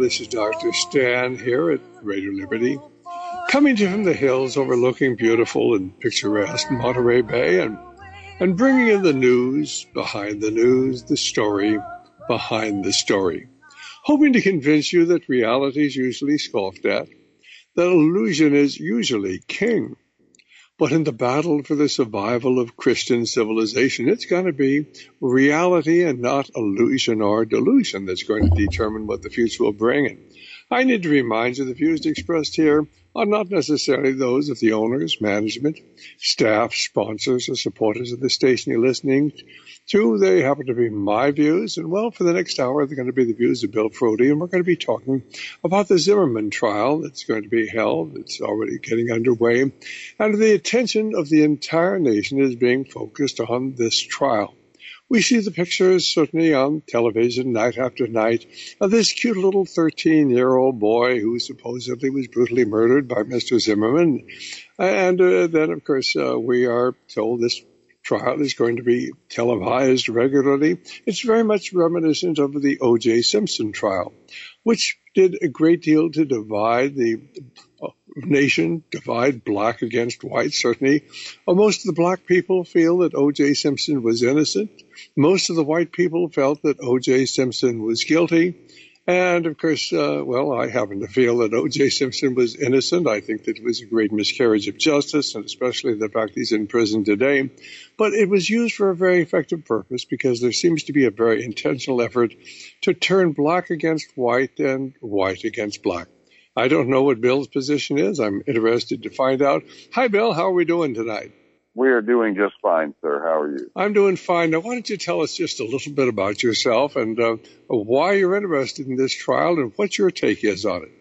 this is Dr. Stan here at Radio Liberty, coming to you from the hills overlooking beautiful and picturesque Monterey Bay and bringing you the news behind the news, the story behind the story, hoping to convince you that reality is usually scoffed at, that illusion is usually king. But in the battle for the survival of Christian civilization, it's going to be reality and not illusion or delusion that's going to determine what the future will bring. And I need to remind you the views expressed here are not necessarily those of the owners, management, staff, sponsors, or supporters of the station you're listening to. They happen to be my views. And, well, for the next hour, they're going to be the views of Bill Frody. And we're going to be talking about the Zimmerman trial that's going to be held. It's already getting underway. And the attention of the entire nation is being focused on this trial. We see the pictures certainly on television night after night of this cute little 13-year-old boy who supposedly was brutally murdered by Mr. Zimmerman. And then, of course, we are told this trial is going to be televised regularly. It's very much reminiscent of the O.J. Simpson trial, which did a great deal to divide the nation, divide black against white. Certainly, most of the black people feel that O.J. Simpson was innocent. Most of the white people felt that O.J. Simpson was guilty. And, of course, I happen to feel that O.J. Simpson was innocent. I think that it was a great miscarriage of justice, and especially the fact he's in prison today. But it was used for a very effective purpose because there seems to be a very intentional effort to turn black against white and white against black. I don't know what Bill's position is. I'm interested to find out. Hi, Bill. How are we doing tonight? We are doing just fine, sir. How are you? I'm doing fine. Now, why don't you tell us just a little bit about yourself and why you're interested in this trial and what your take is on it?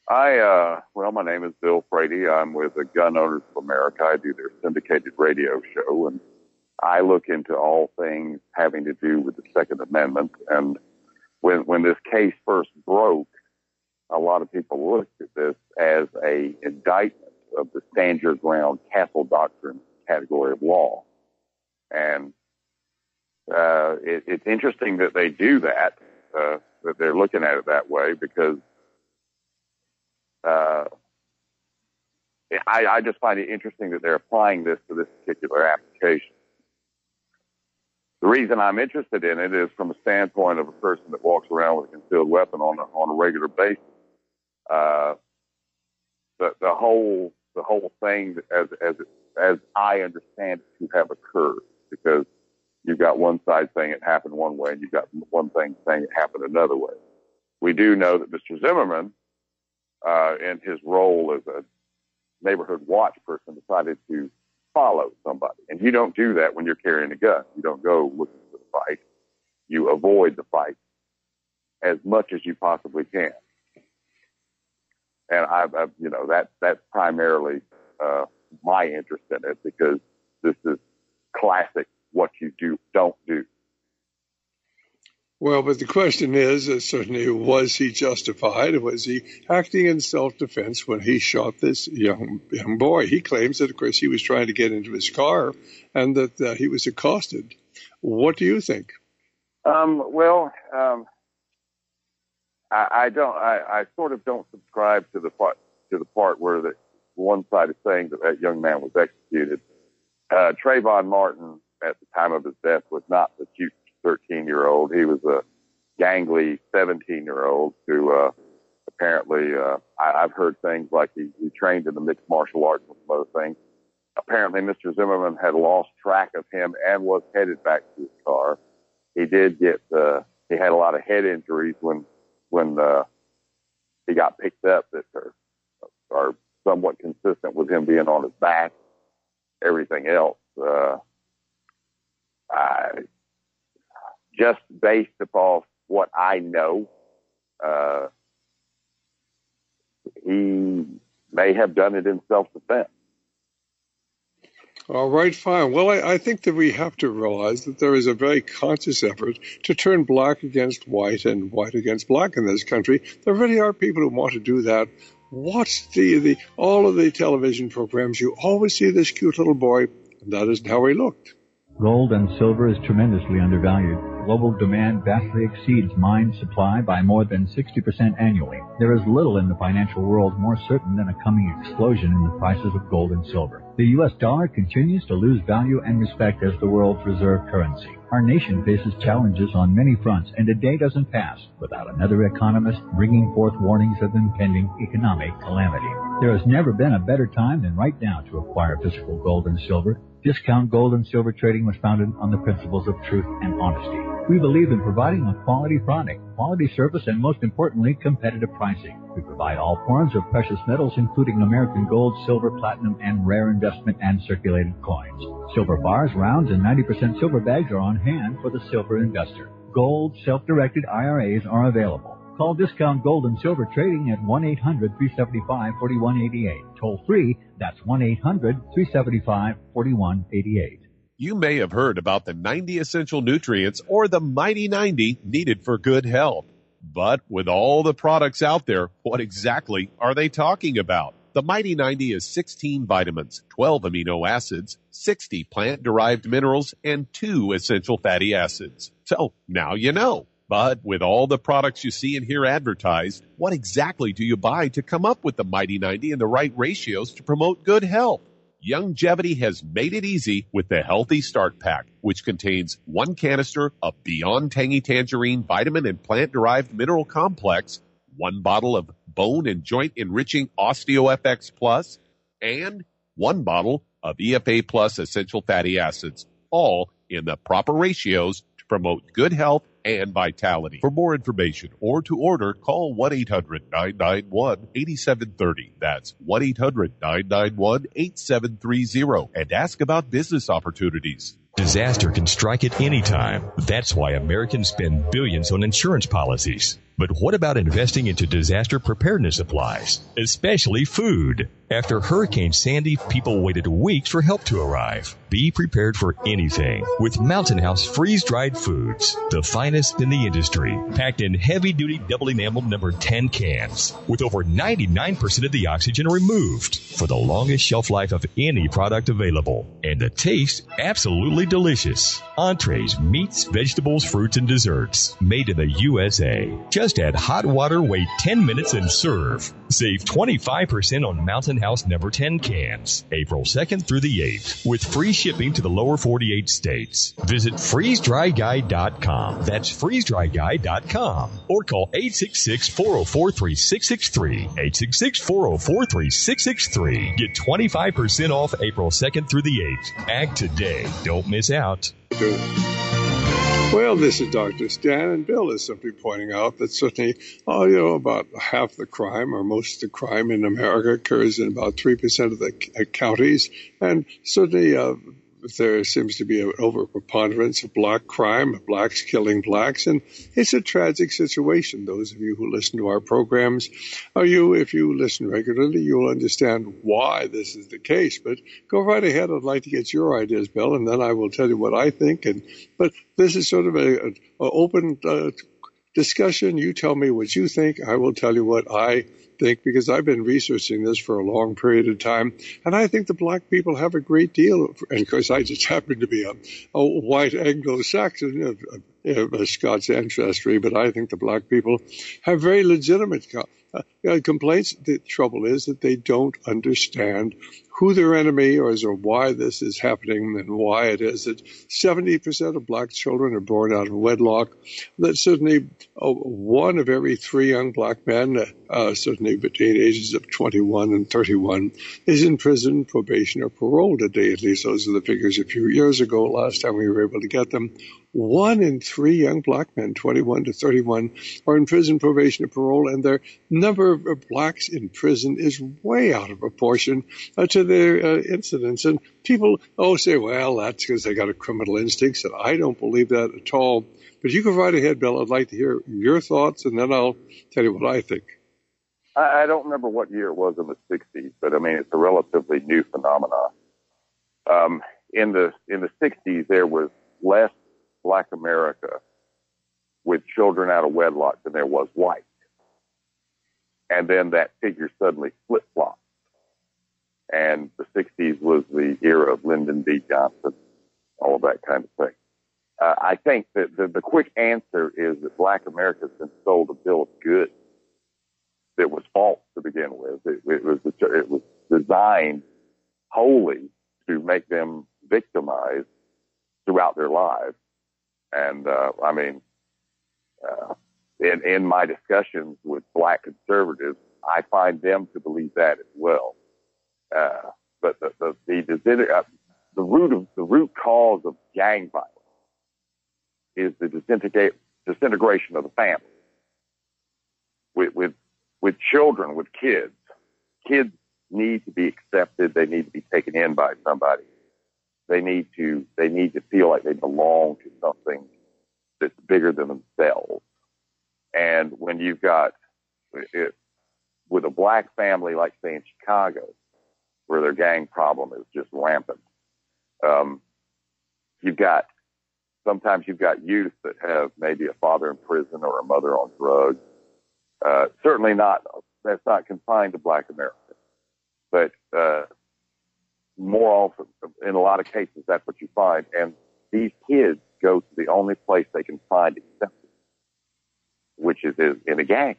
My name is Bill Frady. I'm with the Gun Owners of America. I do their syndicated radio show, and I look into all things having to do with the Second Amendment. And when this case first broke, a lot of people looked at this as a indictment of the stand your ground castle doctrine category of law. And it's interesting that they do that, that they're looking at it that way, because I just find it interesting that they're applying this to this particular application. The reason I'm interested in it is from a standpoint of a person that walks around with a concealed weapon on a regular basis. The whole thing, as I understand it, to have occurred, because you've got one side saying it happened one way, and you've got one thing saying it happened another way. We do know that Mr. Zimmerman, in his role as a neighborhood watch person, decided to follow somebody. And you don't do that when you're carrying a gun. You don't go looking for the fight. You avoid the fight as much as you possibly can. And that's primarily my interest in it, because this is classic what you don't do. Well, but the question is, certainly, was he justified? Was he acting in self-defense when he shot this young boy? He claims that, of course, he was trying to get into his car and that he was accosted. What do you think? I sort of don't subscribe to the part where the one side is saying that young man was executed. Trayvon Martin, at the time of his death, was not the cute 13-year-old. He was a gangly 17-year-old who apparently, I've heard things like he trained in the mixed martial arts and some other things. Apparently, Mr. Zimmerman had lost track of him and was headed back to his car. He did he had a lot of head injuries when he got picked up that are somewhat consistent with him being on his back. Everything else, just based upon what I know, he may have done it in self-defense. All right, fine. Well, I think that we have to realize that there is a very conscious effort to turn black against white and white against black in this country. There really are people who want to do that. Watch all of the television programs. You always see this cute little boy, and that isn't how he looked. Gold and silver is tremendously undervalued. global demand vastly exceeds mine supply by more than 60% annually, there is little in the financial world more certain than a coming explosion in the prices of gold and silver. The U.S. dollar continues to lose value and respect as the world's reserve currency. Our nation faces challenges on many fronts, and a day doesn't pass without another economist bringing forth warnings of impending economic calamity. There has never been a better time than right now to acquire physical gold and silver. Discount Gold and Silver Trading was founded on the principles of truth and honesty. We believe in providing a quality product, quality service, and most importantly, competitive pricing. We provide all forms of precious metals, including American gold, silver, platinum, and rare investment and circulated coins. Silver bars, rounds, and 90% silver bags are on hand for the silver investor. Gold self-directed IRAs are available. Call Discount Gold and Silver Trading at 1-800-375-4188. Toll free, that's 1-800-375-4188. You may have heard about the 90 essential nutrients or the Mighty 90 needed for good health. But with all the products out there, what exactly are they talking about? The Mighty 90 is 16 vitamins, 12 amino acids, 60 plant-derived minerals, and 2 essential fatty acids. So now you know. But with all the products you see and hear advertised, what exactly do you buy to come up with the Mighty 90 and the right ratios to promote good health? Youngevity has made it easy with the Healthy Start Pack, which contains 1 canister of Beyond Tangy Tangerine vitamin and plant-derived mineral complex, 1 bottle of bone and joint enriching OsteoFX Plus, and 1 bottle of EFA Plus essential fatty acids, all in the proper ratios to promote good health and vitality. For more information or to order, call 1-800-991-8730. That's 1-800-991-8730 and ask about business opportunities. Disaster can strike at any time. That's why Americans spend billions on insurance policies. But what about investing into disaster preparedness supplies, especially food? After Hurricane Sandy, people waited weeks for help to arrive. Be prepared for anything with Mountain House freeze-dried foods, the finest in the industry, packed in heavy-duty double enameled number 10 cans, with over 99% of the oxygen removed for the longest shelf life of any product available. And the taste, absolutely delicious. Entrees, meats, vegetables, fruits, and desserts, made in the USA. Just add hot water, wait 10 minutes, and serve. Save 25% on Mountain House number 10 cans, April 2nd through the 8th, with free shipping to the lower 48 states. Visit freezedryguy.com. That's freezedryguy.com. Or call 866-404-3663. 866-404-3663. Get 25% off April 2nd through the 8th. Act today. Don't miss out. Well, this is Dr. Stan, and Bill is simply pointing out that certainly, about half the crime or most of the crime in America occurs in about 3% of the counties, and certainly there seems to be an overpreponderance of black crime, blacks killing blacks, and it's a tragic situation. Those of you who listen to our programs, if you listen regularly, you'll understand why this is the case. But go right ahead. I'd like to get your ideas, Bill, and then I will tell you what I think. But this is sort of an open discussion. You tell me what you think. I will tell you what I think, because I've been researching this for a long period of time, and I think the black people have a great deal, and of course I just happen to be a white Anglo-Saxon of Scots ancestry, but I think the black people have very legitimate complaints. The trouble is that they don't understand who their enemy is or why this is happening, and why it is that 70% of black children are born out of wedlock, that certainly 1 of every 3 young black men, certainly between ages of 21 and 31, is in prison, probation, or parole today. At least those are the figures a few years ago, last time we were able to get them. 1 in 3 young black men, 21 to 31, are in prison, probation, or parole, and their number of blacks in prison is way out of proportion to their incidents. And people say, well, that's because they got a criminal instinct. And I don't believe that at all. But you go right ahead, Bill. I'd like to hear your thoughts, and then I'll tell you what I think. I don't remember what year it was in the 60s, but I mean, it's a relatively new phenomenon. In the 60s, there was less black America with children out of wedlock than there was white. And then that figure suddenly flip-flopped. And the 60s was the era of Lyndon B. Johnson, all of that kind of thing. I think that the quick answer is that Black America's been sold a bill of goods that was false to begin with. It was designed wholly to make them victimized throughout their lives. And in my discussions with Black conservatives, I find them to believe that as well. But the root cause of gang violence is the disintegration of the family. With children, with kids need to be accepted. They need to be taken in by somebody. They need to feel like they belong to something that's bigger than themselves. And when you've got it with a Black family, like say in Chicago, where their gang problem is just rampant, sometimes you've got youth that have maybe a father in prison or a mother on drugs. Certainly that's not confined to Black America, but more often, in a lot of cases, that's what you find. And these kids go to the only place they can find acceptance, which is in a gang.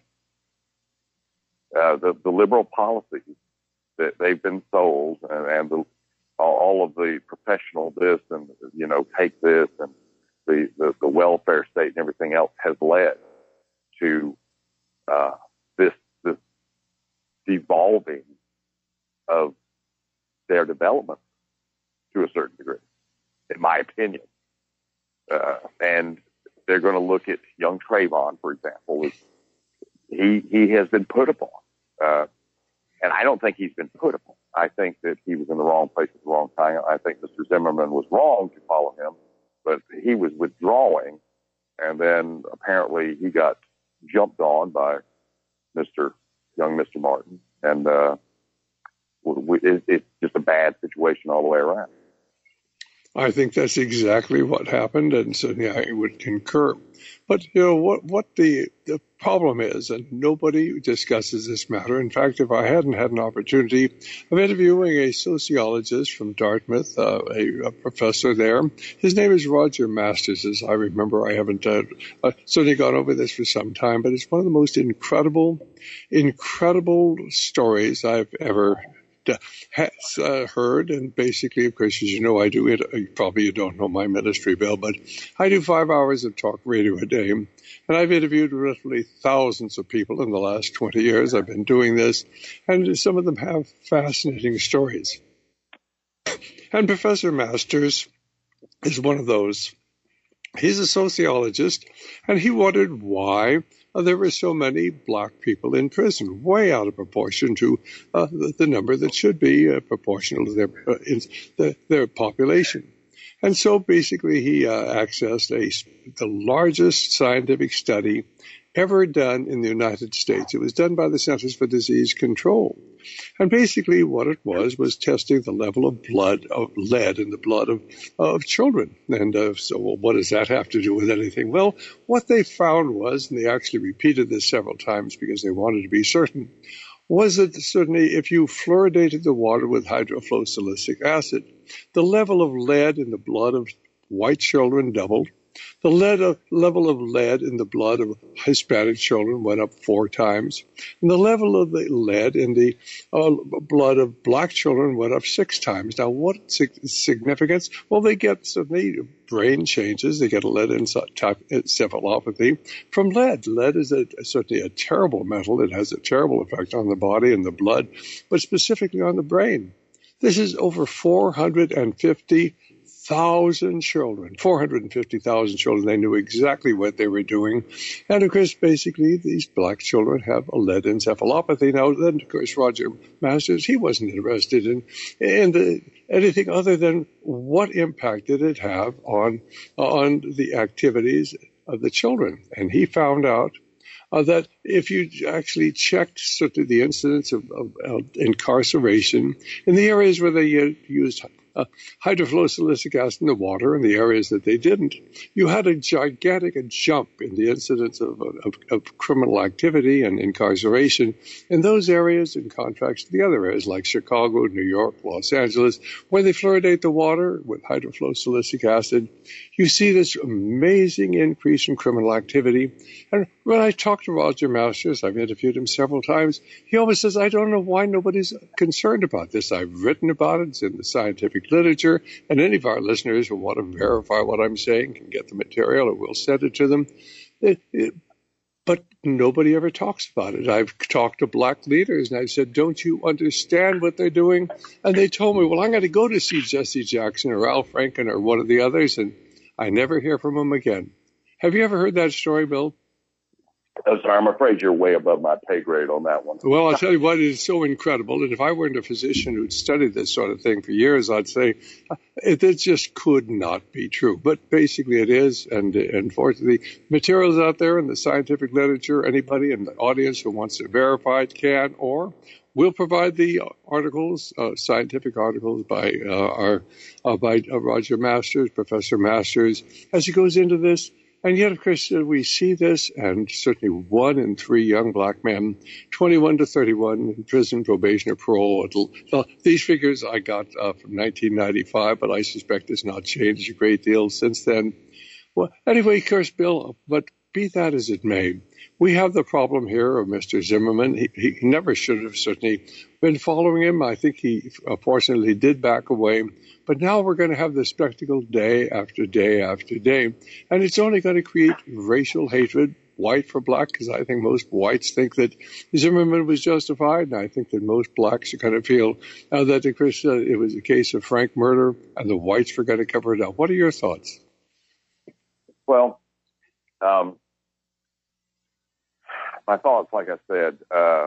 The liberal policies that they've been sold, and all of the professional this and take this and the welfare state and everything else has led to this devolving of their development to a certain degree, in my opinion. And they're going to look at young Trayvon, for example. He has been put upon. And I don't think he's been put upon. I think that he was in the wrong place at the wrong time. I think Mr. Zimmerman was wrong to follow him, but he was withdrawing. And then apparently he got jumped on by young Mr. Martin. And it's just a bad situation all the way around. I think that's exactly what happened, and certainly I would concur. But what the problem is, and nobody discusses this matter. In fact, if I hadn't had an opportunity of interviewing a sociologist from Dartmouth, a professor there, his name is Roger Masters, as I remember. I haven't certainly gone over this for some time, but it's one of the most incredible stories I've ever heard. And basically, of course, as you know, I do it. Probably you don't know my ministry, Bill, but I do 5 hours of talk radio a day, and I've interviewed literally thousands of people in the last 20 years. I've been doing this, and some of them have fascinating stories. And Professor Masters is one of those. He's a sociologist, and he wondered why there were so many Black people in prison, way out of proportion to the number that should be proportional to their population. And so basically he accessed the largest scientific study ever done in the United States. It was done by the Centers for Disease Control. And basically what it was testing the level of lead in the blood of children. And so what does that have to do with anything? Well, what they found was, and they actually repeated this several times because they wanted to be certain, was that certainly if you fluoridated the water with hydrofluosilicic acid, the level of lead in the blood of white children doubled. The level of lead in the blood of Hispanic children went up 4 times. And the level of the lead in the blood of Black children went up 6 times. Now, what's significance? Well, they get certainly brain changes. They get a lead encephalopathy from lead. Lead is certainly a terrible metal. It has a terrible effect on the body and the blood, but specifically on the brain. This is over 450,000 children. They knew exactly what they were doing. And, of course, basically, these Black children have a lead encephalopathy. Now, then, of course, Roger Masters, he wasn't interested in anything other than what impact did it have on the activities of the children. And he found out that if you actually checked sort of the incidence of incarceration in the areas where they used hydrofluorosilicic acid in the water in the areas that they didn't, you had a gigantic jump in the incidence of criminal activity and incarceration in those areas in contrast to the other areas like Chicago, New York, Los Angeles, where they fluoridate the water with hydrofluorosilicic acid. You see this amazing increase in criminal activity. And when I talk to Roger Masters, I've interviewed him several times, he always says, I don't know why nobody's concerned about this. I've written about it. It's in the scientific literature. And any of our listeners who want to verify what I'm saying can get the material, and we'll send it to them. But nobody ever talks about it. I've talked to black leaders, and I said, don't you understand what they're doing? And they told me, well, I'm going to go to see Jesse Jackson or Al Franken or one of the others, and I never hear from them again. Have you ever heard that story, Bill? Oh, sorry, I'm afraid you're way above my pay grade on that one. Well, I'll tell you what, it is so incredible. And if I weren't a physician who'd studied this sort of thing for years, I'd say it just could not be true. But basically it is. And unfortunately, materials out there in the scientific literature, anybody in the audience who wants to verify it can, or we'll provide the articles, scientific articles by Roger Masters, Professor Masters, as he goes into this. And yet, of course, we see this, and certainly 1 in 3 young black men, 21 to 31, in prison, probation, or parole. These figures I got from 1995, but I suspect it's not changed a great deal since then. Well, anyway, of course, Bill, but be that as it may, we have the problem here of Mr. Zimmerman. He never should have certainly been following him. I think he, fortunately, did back away. But now we're going to have this spectacle day after day after day. And it's only going to create racial hatred, white for black, because I think most whites think that Zimmerman was justified. And I think that most blacks are going to feel that it was a case of frank murder and the whites were going to cover it up. What are your thoughts? Well, my thoughts, like I said,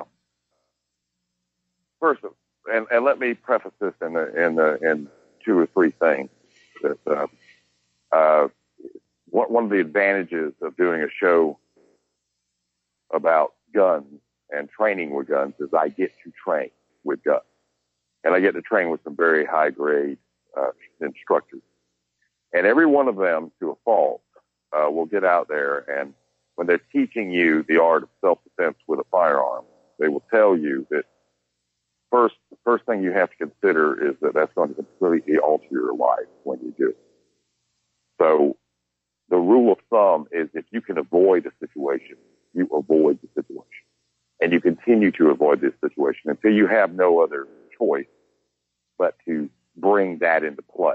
first, and let me preface this in 2 or 3 things. That one of the advantages of doing a show about guns and training with guns is I get to train with guns, and I get to train with some very high grade instructors, and every one of them, to a fault, will get out there, and when they're teaching you the art of self-defense with a firearm, they will tell you that the first thing you have to consider is that that's going to completely alter your life when you do it. So the rule of thumb is if you can avoid a situation, you avoid the situation. And you continue to avoid this situation until you have no other choice but to bring that into play.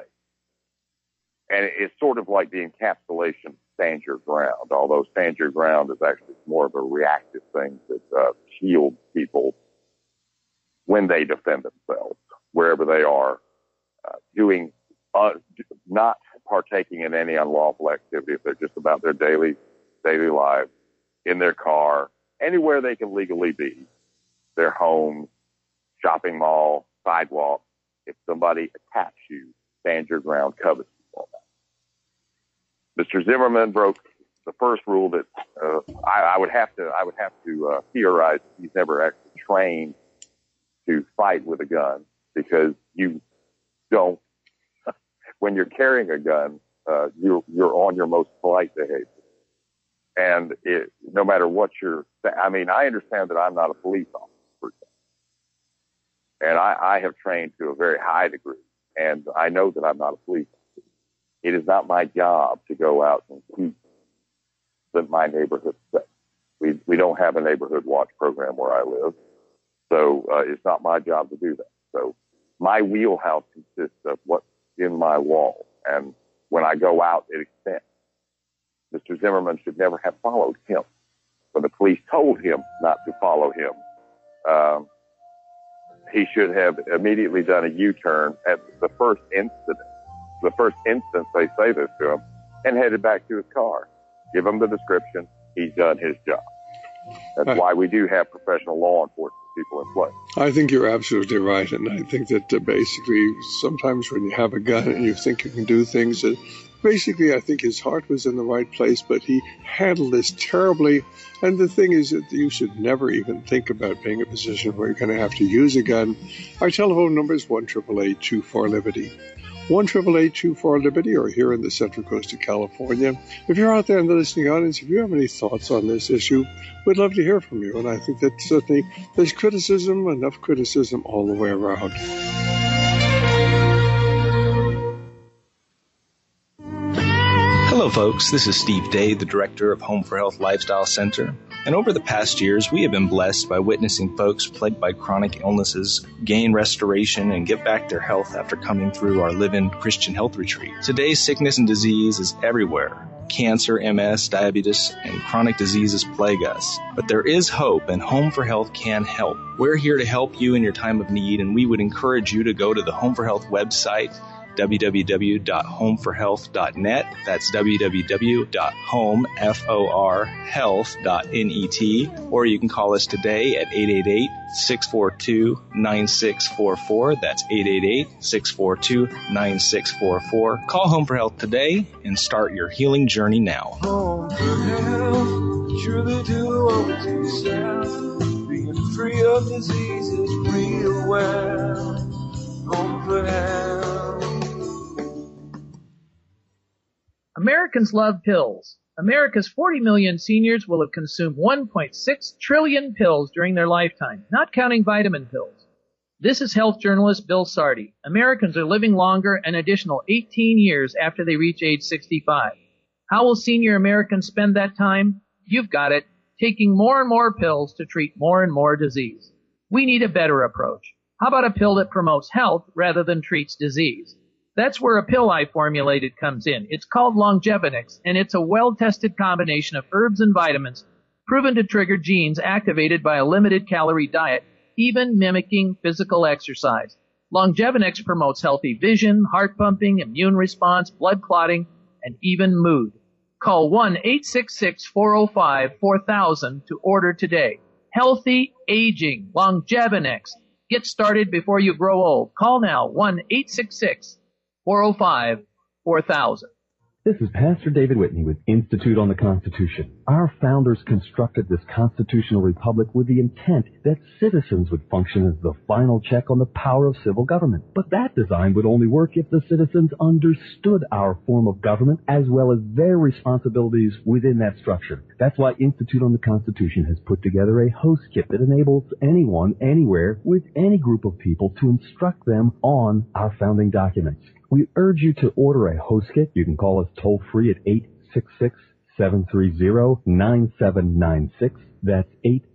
And it's sort of like the encapsulation of stand your ground, although stand your ground is actually more of a reactive thing that shields people when they defend themselves, wherever they are, doing, not partaking in any unlawful activity. If they're just about their daily lives, in their car, anywhere they can legally be, their homes, shopping mall, sidewalk. If somebody attacks you, stand your ground, cover you on that. Mr. Zimmerman broke the first rule that I would have to theorize he's never actually trained to fight with a gun, because you don't, when you're carrying a gun, you're on your most polite behavior. And no matter what I understand that I'm not a police officer, and I have trained to a very high degree, and I know that I'm not a police officer. It is not my job to go out and keep my neighborhood safe. We don't have a neighborhood watch program where I live. So it's not my job to do that. So my wheelhouse consists of what's in my wall. And when I go out, it extends. Mr. Zimmerman should never have followed him. When the police told him not to follow him, he should have immediately done a U-turn at the first instance they say this to him, and headed back to his car. Give him the description. He's done his job. That's why we do have professional law enforcement people in place. I think you're absolutely right, and I think that basically sometimes when you have a gun and you think you can do things, basically I think his heart was in the right place, but he handled this terribly. And the thing is that you should never even think about being in a position where you're going to have to use a gun. Our telephone number is 1-888-24-LIBERTY. 1-888-24-LIBERTY, or here in the Central Coast of California. If you're out there in the listening audience, if you have any thoughts on this issue, we'd love to hear from you. And I think that certainly there's criticism, enough criticism all the way around. Hello, folks. This is Steve Day, the director of Home for Health Lifestyle Center. And over the past years, we have been blessed by witnessing folks plagued by chronic illnesses gain restoration and get back their health after coming through our Live-In Christian Health Retreat. Today's sickness and disease is everywhere. Cancer, MS, diabetes, and chronic diseases plague us. But there is hope, and Home for Health can help. We're here to help you in your time of need, and we would encourage you to go to the Home for Health website, www.homeforhealth.net. That's www.homeforhealth.net. Or you can call us today at 888-642-9644. That's 888-642-9644. Call Home for Health today and start your healing journey now. Home for Health, truly do unto yourself, being free of diseases, real well. Home for Health. Americans love pills. America's 40 million seniors will have consumed 1.6 trillion pills during their lifetime, not counting vitamin pills. This is health journalist Bill Sardi. Americans are living longer an additional 18 years after they reach age 65. How will senior Americans spend that time? You've got it, taking more and more pills to treat more and more disease. We need a better approach. How about a pill that promotes health rather than treats disease? That's where a pill I formulated comes in. It's called Longevinix, and it's a well-tested combination of herbs and vitamins proven to trigger genes activated by a limited-calorie diet, even mimicking physical exercise. Longevinix promotes healthy vision, heart pumping, immune response, blood clotting, and even mood. Call 1-866-405-4000 to order today. Healthy aging, Longevinix. Get started before you grow old. Call now, 1-866-405-4000. This is Pastor David Whitney with Institute on the Constitution. Our founders constructed this constitutional republic with the intent that citizens would function as the final check on the power of civil government. But that design would only work if the citizens understood our form of government as well as their responsibilities within that structure. That's why Institute on the Constitution has put together a host kit that enables anyone, anywhere, with any group of people to instruct them on our founding documents. We urge you to order a host kit. You can call us toll-free at 866-730-9796. That's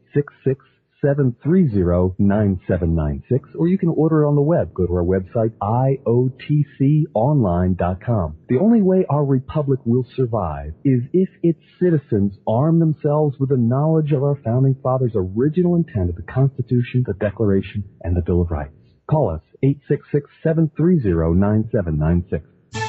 866-730-9796. Or you can order it on the web. Go to our website, iotconline.com. The only way our republic will survive is if its citizens arm themselves with the knowledge of our founding fathers' original intent of the Constitution, the Declaration, and the Bill of Rights. Call us, 866-730-9796.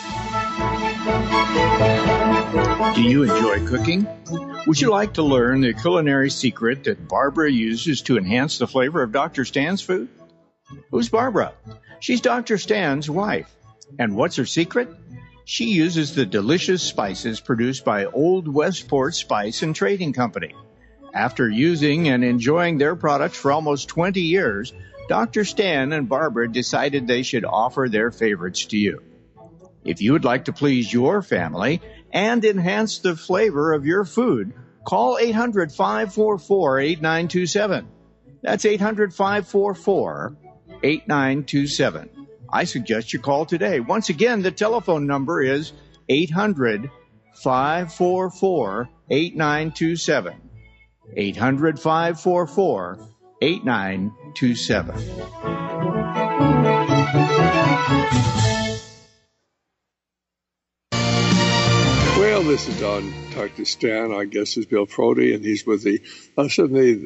Do you enjoy cooking? Would you like to learn the culinary secret that Barbara uses to enhance the flavor of Dr. Stan's food? Who's Barbara? She's Dr. Stan's wife. And what's her secret? She uses the delicious spices produced by Old Westport Spice and Trading Company. After using and enjoying their products for almost 20 years, Dr. Stan and Barbara decided they should offer their favorites to you. If you would like to please your family and enhance the flavor of your food, call 800-544-8927. That's 800-544-8927. I suggest you call today. Once again, the telephone number is 800-544-8927. 800-544-8927. Well, this is Dr. Stan. Our guest is Bill Prody, and he's with the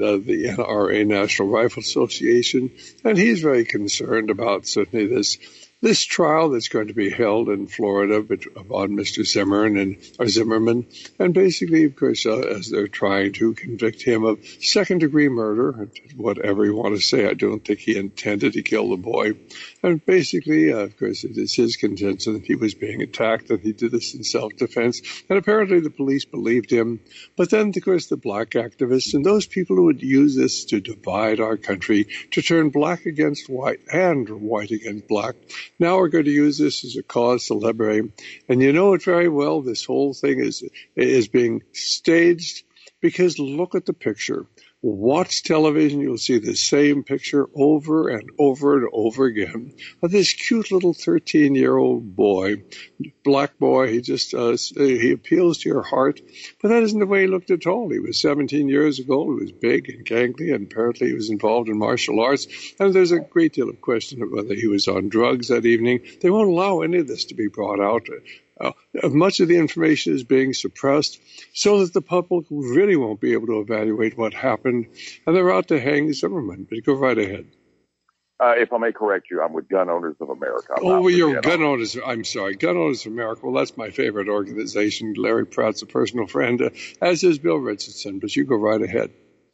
NRA, National Rifle Association, and he's very concerned about certainly this this trial that's going to be held in Florida on Mr. Zimmerman, and basically, of course, as they're trying to convict him of second-degree murder, whatever you want to say, I don't think he intended to kill the boy. And basically, of course, it is his contention that he was being attacked, and he did this in self-defense. And apparently the police believed him. But then, of course, the black activists and those people who would use this to divide our country, to turn black against white and white against black, now we're going to use this as a cause célèbre. And you know it very well, this whole thing is being staged, because look at the picture. Watch television, you'll see the same picture over and over and over again of this cute little 13-year-old boy, black boy. He appeals to your heart, but that isn't the way he looked at all. He was 17 years old. He was big and gangly, and apparently he was involved in martial arts. And there's a great deal of question of whether he was on drugs that evening. They won't allow any of this to be brought out. Much of the information is being suppressed so that the public really won't be able to evaluate what happened, and they're out to hang Zimmerman. But go right ahead. If I may correct you, I'm with Gun Owners of America. You're Gun Owners. I'm sorry, Gun Owners of America. Well, that's my favorite organization. Larry Pratt's a personal friend, as is Bill Richardson. But you go right ahead.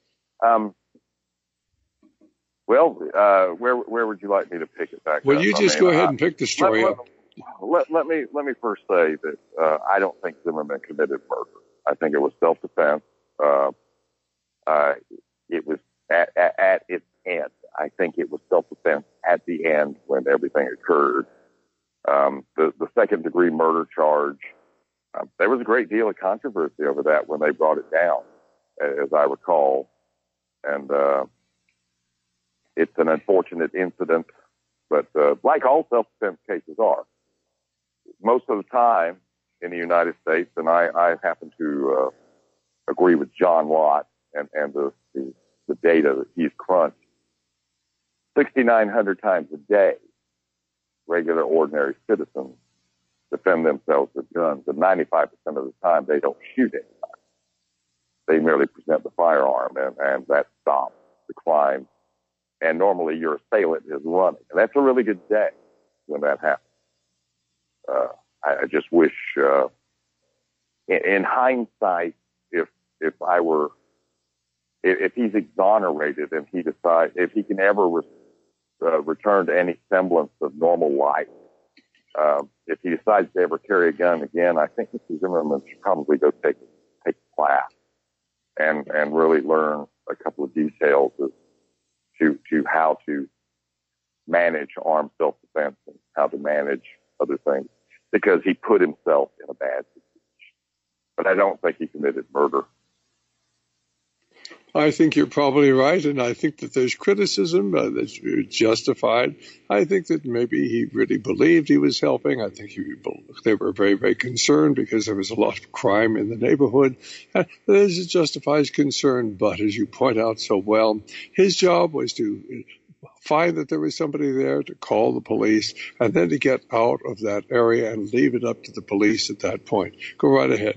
Where would you like me to pick it back? Well, you just go ahead and pick the story up. Let me first say that I don't think Zimmerman committed murder. I think it was self-defense. It was at its end. I think it was self-defense at the end when everything occurred. The second-degree murder charge, there was a great deal of controversy over that when they brought it down, as I recall. And it's an unfortunate incident, but like all self-defense cases are, most of the time in the United States, and I happen to agree with John Lott and the data that he's crunched, 6,900 times a day, regular, ordinary citizens defend themselves with guns, and 95% of the time they don't shoot anybody. They merely present the firearm, and that stops the crime. And normally your assailant is running. And that's a really good day when that happens. I just wish, in hindsight, if he's exonerated and he decides, if he can ever return to any semblance of normal life, if he decides to ever carry a gun again, I think Mr. Zimmerman should probably go take a class and really learn a couple of details to how to manage armed self-defense and how to manage other things, because he put himself in a bad situation. But I don't think he committed murder. I think you're probably right, and I think that there's criticism that's justified. I think that maybe he really believed he was helping. I think they were very, very concerned because there was a lot of crime in the neighborhood. This justifies concern, but as you point out so well, his job was to find that there was somebody there, to call the police, and then to get out of that area and leave it up to the police at that point. Go right ahead.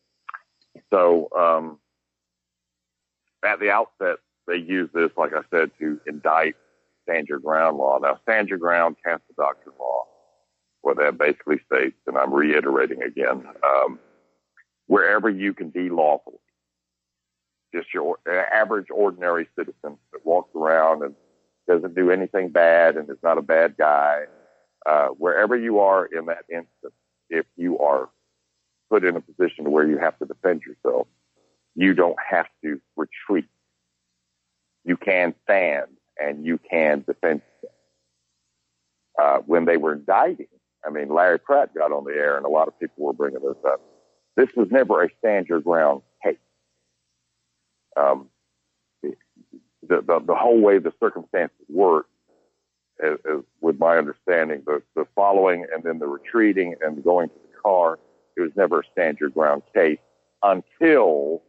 So, at the outset, they used this, like I said, to indict stand your ground law. Now, stand your ground, cast the doctrine law, what that basically states, and I'm reiterating again, wherever you can be lawfully, just your average ordinary citizen that walks around and doesn't do anything bad and is not a bad guy, wherever you are in that instance, if you are put in a position where you have to defend yourself, you don't have to retreat. You can stand and you can defend yourself. When they were indicting, I mean, Larry Pratt got on the air and a lot of people were bringing this up. This was never a stand your ground case. The whole way the circumstances worked, with my understanding, the following and then the retreating and going to the car, it was never a stand your ground case until,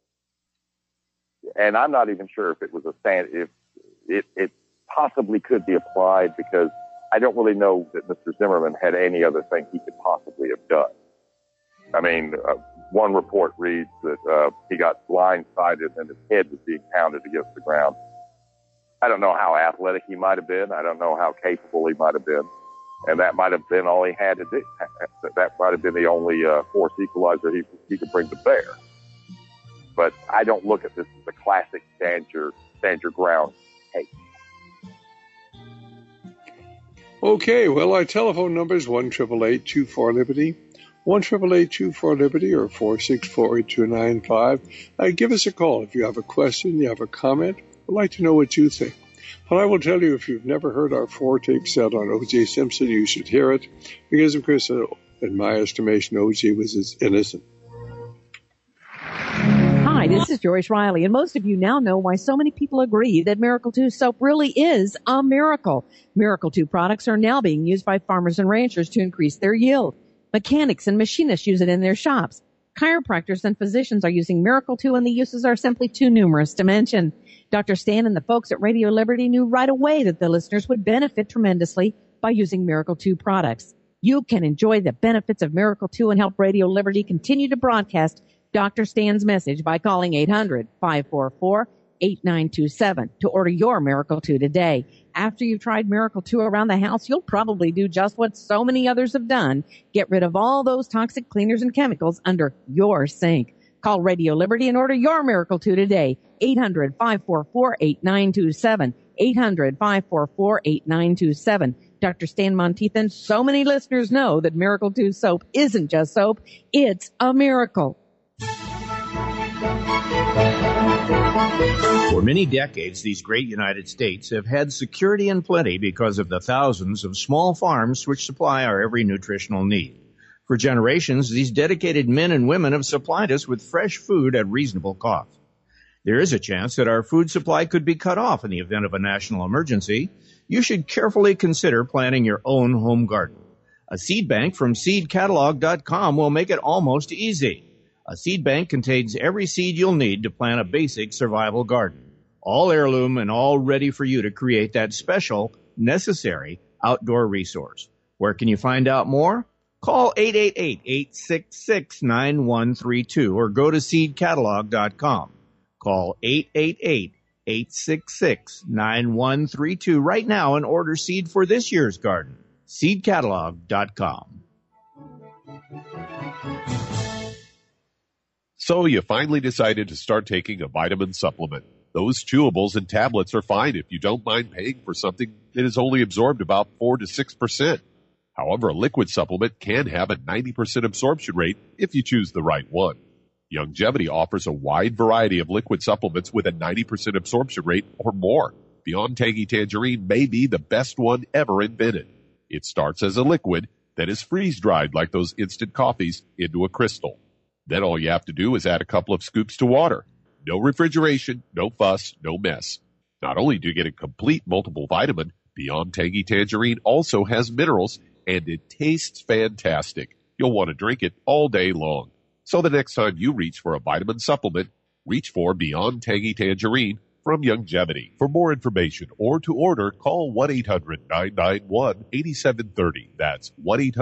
and I'm not even sure if it was if it possibly could be applied, because I don't really know that Mr. Zimmerman had any other thing he could possibly have done. I mean, one report reads that he got blindsided and his head was being pounded against the ground. I don't know how athletic he might have been. I don't know how capable he might have been. And that might have been all he had to do. That might have been the only force equalizer he could bring to bear. But I don't look at this as a classic stand your ground case. Okay, well, our telephone number is 1-888-24-LIBERTY, 1-888-24-LIBERTY, or 464-8295. Give us a call if you have a question, you have a comment. We'd like to know what you think. But I will tell you, if you've never heard our 4-tape set on O.J. Simpson, you should hear it, because, of course, in my estimation, O.J. was as innocent. Hi, this is Joyce Riley, and most of you now know why so many people agree that Miracle 2 soap really is a miracle. Miracle 2 products are now being used by farmers and ranchers to increase their yield. Mechanics and machinists use it in their shops. Chiropractors and physicians are using Miracle 2, and the uses are simply too numerous to mention. Dr. Stan and the folks at Radio Liberty knew right away that the listeners would benefit tremendously by using Miracle 2 products. You can enjoy the benefits of Miracle 2 and help Radio Liberty continue to broadcast Dr. Stan's message by calling 800-544-8927 to order your Miracle 2 today. After you've tried Miracle 2 around the house, you'll probably do just what so many others have done. Get rid of all those toxic cleaners and chemicals under your sink. Call Radio Liberty and order your Miracle 2 today. 800-544-8927. 800-544-8927. Dr. Stan Monteith and so many listeners know that Miracle 2 soap isn't just soap. It's a miracle. For many decades, these great United States have had security and plenty because of the thousands of small farms which supply our every nutritional need. For generations, these dedicated men and women have supplied us with fresh food at reasonable cost. There is a chance that our food supply could be cut off in the event of a national emergency. You should carefully consider planting your own home garden. A seed bank from seedcatalog.com will make it almost easy. A seed bank contains every seed you'll need to plant a basic survival garden, all heirloom and all ready for you to create that special, necessary outdoor resource. Where can you find out more? Call 888-866-9132 or go to seedcatalog.com. Call 888-866-9132 right now and order seed for this year's garden. seedcatalog.com. So you finally decided to start taking a vitamin supplement. Those chewables and tablets are fine if you don't mind paying for something that is only absorbed about 4 to 6%. However, a liquid supplement can have a 90% absorption rate if you choose the right one. Youngevity offers a wide variety of liquid supplements with a 90% absorption rate or more. Beyond Tangy Tangerine may be the best one ever invented. It starts as a liquid that is freeze-dried like those instant coffees into a crystal. Then all you have to do is add a couple of scoops to water. No refrigeration, no fuss, no mess. Not only do you get a complete multiple vitamin, Beyond Tangy Tangerine also has minerals, and it tastes fantastic. You'll want to drink it all day long. So the next time you reach for a vitamin supplement, reach for Beyond Tangy Tangerine from Youngevity. For more information or to order, call 1-800-991-8730. That's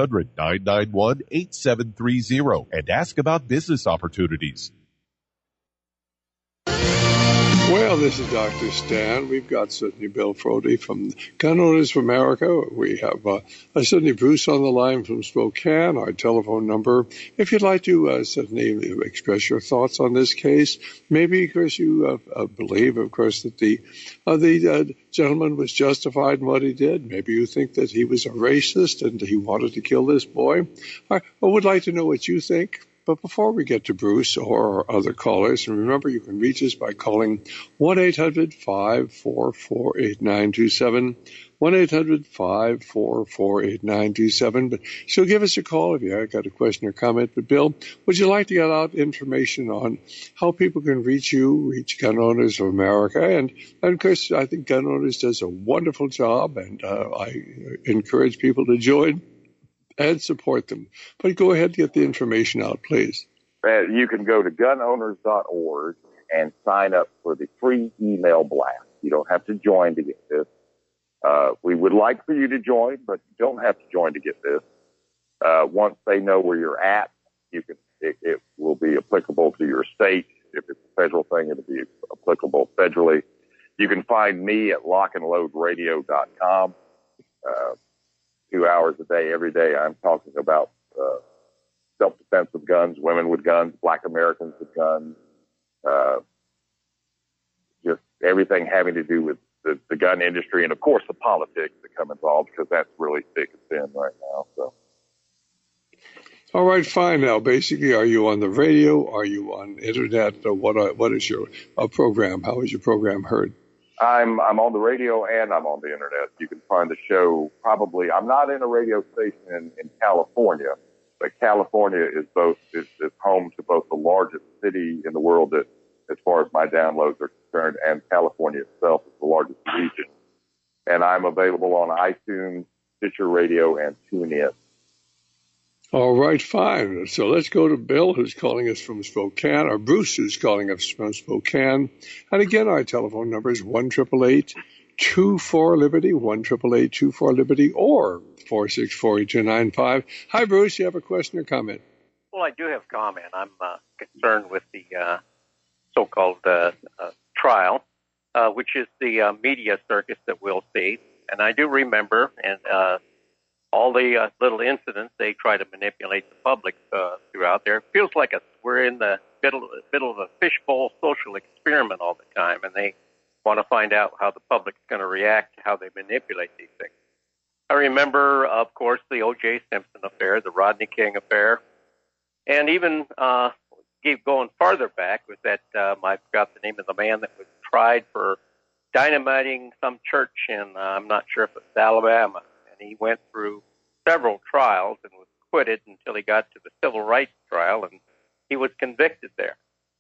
1-800-991-8730 and ask about business opportunities. Well, this is Dr. Stan. We've got Sidney Bill Frody from Gun Owners of America. We have Sidney Bruce on the line from Spokane, our telephone number. If you'd like to, Sidney, express your thoughts on this case, maybe, of course, you believe, of course, that the gentleman was justified in what he did. Maybe you think that he was a racist and he wanted to kill this boy. I would like to know what you think. But before we get to Bruce or our other callers, and remember you can reach us by calling 1-800-544-8927, 1-800-544-8927. But so give us a call if you got a question or comment. But Bill, would you like to get out information on how people can reach you, reach Gun Owners of America? And of course, I think Gun Owners does a wonderful job, and I encourage people to join and support them. But go ahead and get the information out, please. You can go to gunowners.org and sign up for the free email blast. You don't have to join to get this. We would like for you to join, but you don't have to join to get this. Once they know where you're at, it will be applicable to your state. If it's a federal thing, it'll be applicable federally. You can find me at lockandloadradio.com. 2 hours a day, every day. I'm talking about self-defense with guns, women with guns, black Americans with guns, just everything having to do with the gun industry, and of course the politics that come involved, because that's really thick and thin right now. So. All right, fine. Now, basically, are you on the radio? Are you on internet? Or what is your program? How is your program heard? I'm on the radio and I'm on the internet. You can find the show probably. I'm not in a radio station in California, but California is home to both the largest city in the world that, as far as my downloads are concerned, and California itself is the largest region. And I'm available on iTunes, Stitcher Radio, and TuneIn. All right, fine. So let's go to Bill, who's calling us from Spokane, or Bruce, who's calling us from Spokane. And again, our telephone number is 1-888-24-LIBERTY, 1-888-24-LIBERTY, or 464-8295. Hi, Bruce. You have a question or comment? Well, I do have a comment. I'm concerned with the so-called trial, which is the media circus that we'll see. And I do remember, and all the little incidents they try to manipulate the public throughout there. It feels like we're in the middle of a fishbowl social experiment all the time, and they want to find out how the public's going to react to how they manipulate these things. I remember, of course, the O.J. Simpson affair, the Rodney King affair, and even keep going farther back with that, I forgot the name of the man that was tried for dynamiting some church in, I'm not sure if it's Alabama. He went through several trials and was acquitted until he got to the civil rights trial, and he was convicted there.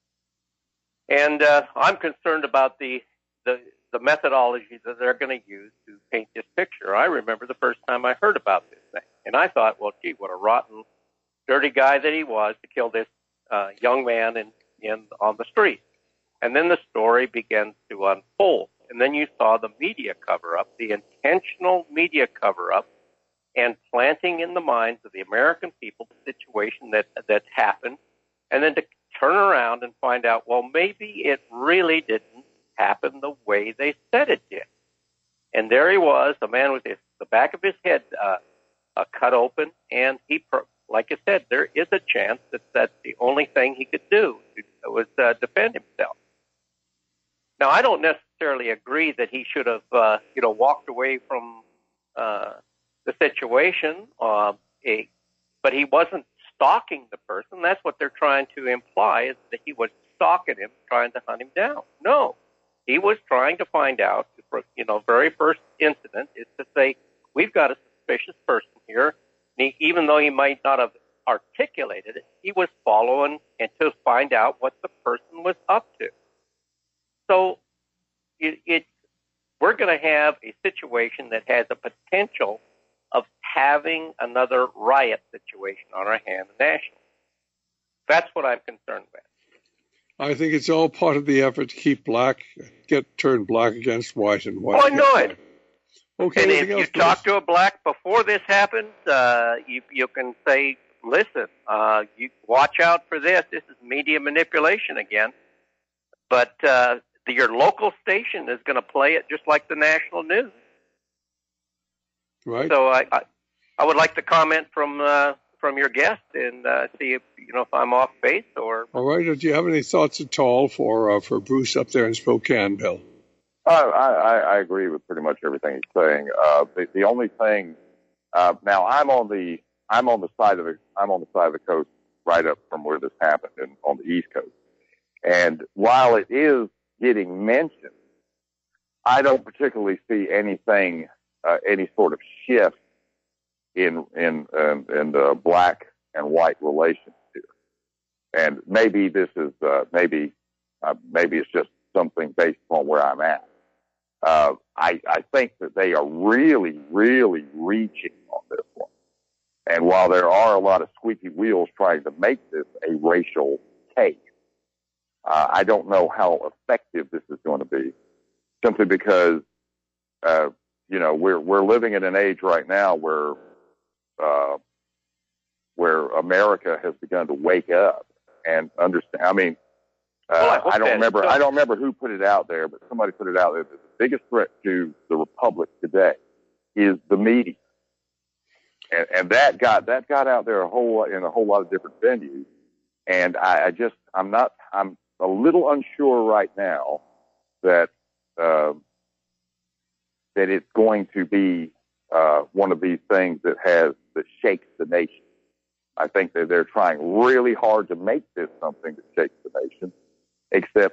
And I'm concerned about the methodology that they're going to use to paint this picture. I remember the first time I heard about this thing, and I thought, well, gee, what a rotten, dirty guy that he was to kill this young man on the street. And then the story begins to unfold. And then you saw the media cover-up, the intentional media cover-up, and planting in the minds of the American people the situation that happened, and then to turn around and find out, well, maybe it really didn't happen the way they said it did. And there he was, a man with the back of his head cut open, and he, like I said, there is a chance that that's the only thing he could do was defend himself. Now, I don't necessarily agree that he should have, walked away from the situation, but he wasn't stalking the person. That's what they're trying to imply, is that he was stalking him, trying to hunt him down. No, he was trying to find out, very first incident is to say, we've got a suspicious person here. And even though he might not have articulated it, he was following and to find out what the person was up to. So we're going to have a situation that has a potential of having another riot situation on our hands nationally. That's what I'm concerned with. I think it's all part of the effort to keep turn black against white and white. Oh, I know it. Okay. And if you talk to a black before this happens, you can say, listen, you watch out for this. This is media manipulation again. But your local station is going to play it just like the national news. Right. So I would like to comment from your guest and see if I'm off base or. All right. Do you have any thoughts at all for Bruce up there in Spokane, Bill? I agree with pretty much everything he's saying. The only thing now I'm on the side of the coast right up from where this happened, and on the East Coast. And while it is getting mentioned, I don't particularly see anything, any sort of shift in the black and white relations here. And maybe this is maybe it's just something based on where I'm at. I think that they are really, really reaching on this one. And while there are a lot of squeaky wheels trying to make this a racial case, I don't know how effective this is going to be, simply because, we're living in an age right now where America has begun to wake up and understand. I mean, I don't remember who put it out there, but somebody put it out there that the biggest threat to the republic today is the media. And that got out there in a whole lot of different venues. And I'm a little unsure right now that it's going to be one of these things that shakes the nation. I think that they're trying really hard to make this something that shakes the nation, except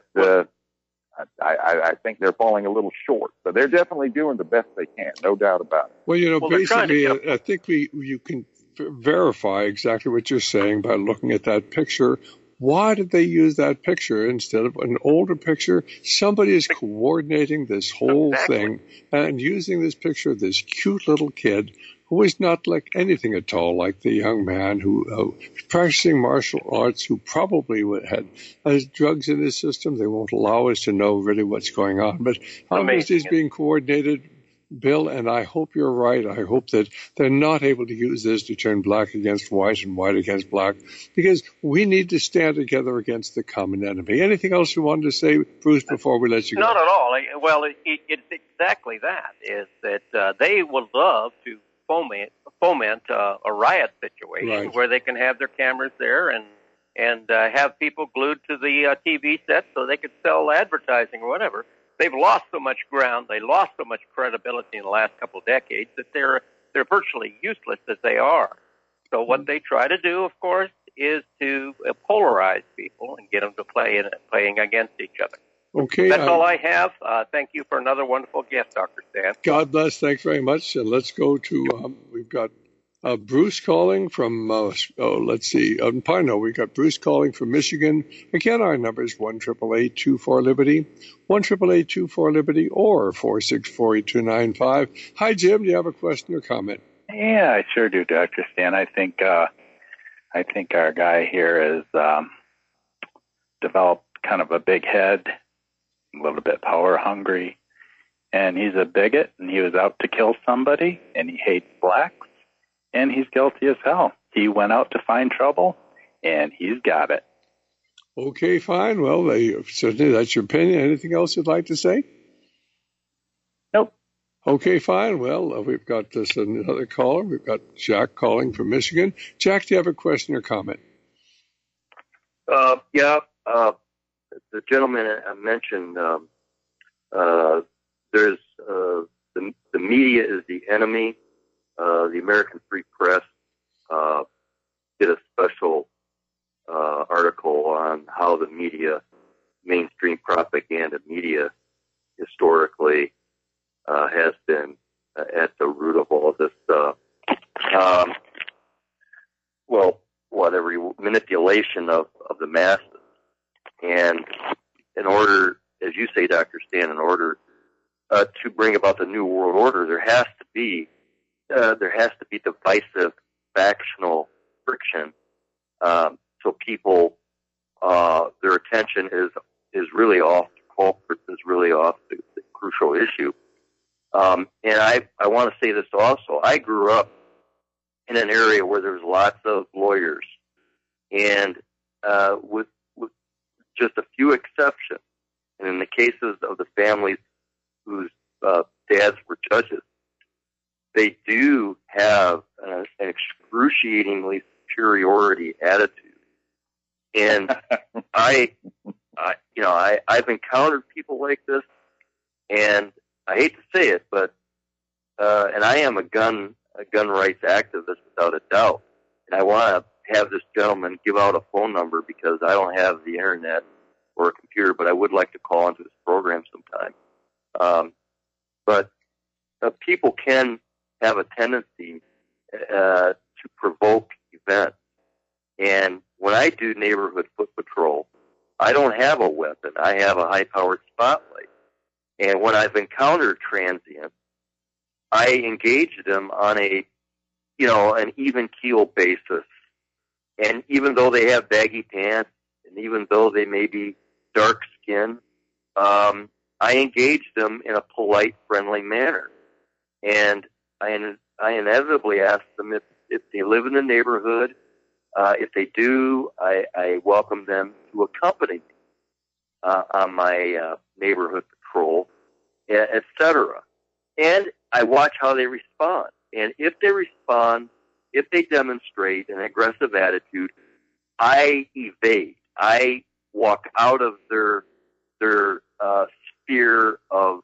I think they're falling a little short. So they're definitely doing the best they can, no doubt about it. Well, basically, I think you can verify exactly what you're saying by looking at that picture. Why did they use that picture instead of an older picture? Somebody is coordinating this whole thing and using this picture of this cute little kid who is not like anything at all like the young man who practicing martial arts, who probably has drugs in his system. They won't allow us to know really what's going on. But obviously it's being coordinated, Bill, and I hope you're right. I hope that they're not able to use this to turn black against white and white against black, because we need to stand together against the common enemy. Anything else you wanted to say, Bruce, before we let you go? Not at all. Well, it's exactly that, is that they would love to foment a riot situation where they can have their cameras there and have people glued to the TV set so they could sell advertising or whatever. They've lost so much ground, they lost so much credibility in the last couple of decades that they're virtually useless as they are. So what they try to do, of course, is to polarize people and get them to playing against each other. Okay. That's all I have. Thank you for another wonderful guest, Dr. Stan. God bless. Thanks very much. And let's go to, we've got Bruce calling from, let's see, Pino. We've got Bruce calling from Michigan. Again, our number is 1-888-24-LIBERTY, 1-888-24-LIBERTY, or 464-8295. Hi, Jim. Do you have a question or comment? Yeah, I sure do, Dr. Stan. I think our guy here has developed kind of a big head, a little bit power hungry, and he's a bigot, and he was out to kill somebody, and he hates blacks, and he's guilty as hell. He went out to find trouble, and he's got it. Okay, fine. Well, certainly that's your opinion. Anything else you'd like to say? Nope. Okay, fine. Well, we've got another caller. We've got Jack calling from Michigan. Jack, do you have a question or comment? Yeah. The gentleman mentioned there's the media is the enemy. The American Free Press did a special article on how the media, mainstream propaganda media, historically has been at the root of all of this, manipulation of the masses. And in order, as you say, Dr. Stan, in order to bring about the New World Order, there has to be divisive, factional friction. So people, their attention is really off the culprit, is really off the crucial issue. And I want to say this also. I grew up in an area where there was lots of lawyers, and with just a few exceptions, and in the cases of the families whose dads were judges, they do have an excruciatingly superiority attitude. And I've encountered people like this, and I hate to say it, but and I am a gun rights activist without a doubt, and I want to have this gentleman give out a phone number because I don't have the internet or a computer, but I would like to call into this program sometime. But people can have a tendency to provoke events. And when I do neighborhood foot patrol, I don't have a weapon. I have a high-powered spotlight. And when I've encountered transients, I engage them on an even keel basis. And even though they have baggy pants, and even though they may be dark skinned, I engage them in a polite, friendly manner. And I inevitably ask them if they live in the neighborhood. If they do, I welcome them to accompany me on my neighborhood patrol, etc. And I watch how they respond. And if they respond if they demonstrate an aggressive attitude, I evade. I walk out of their sphere of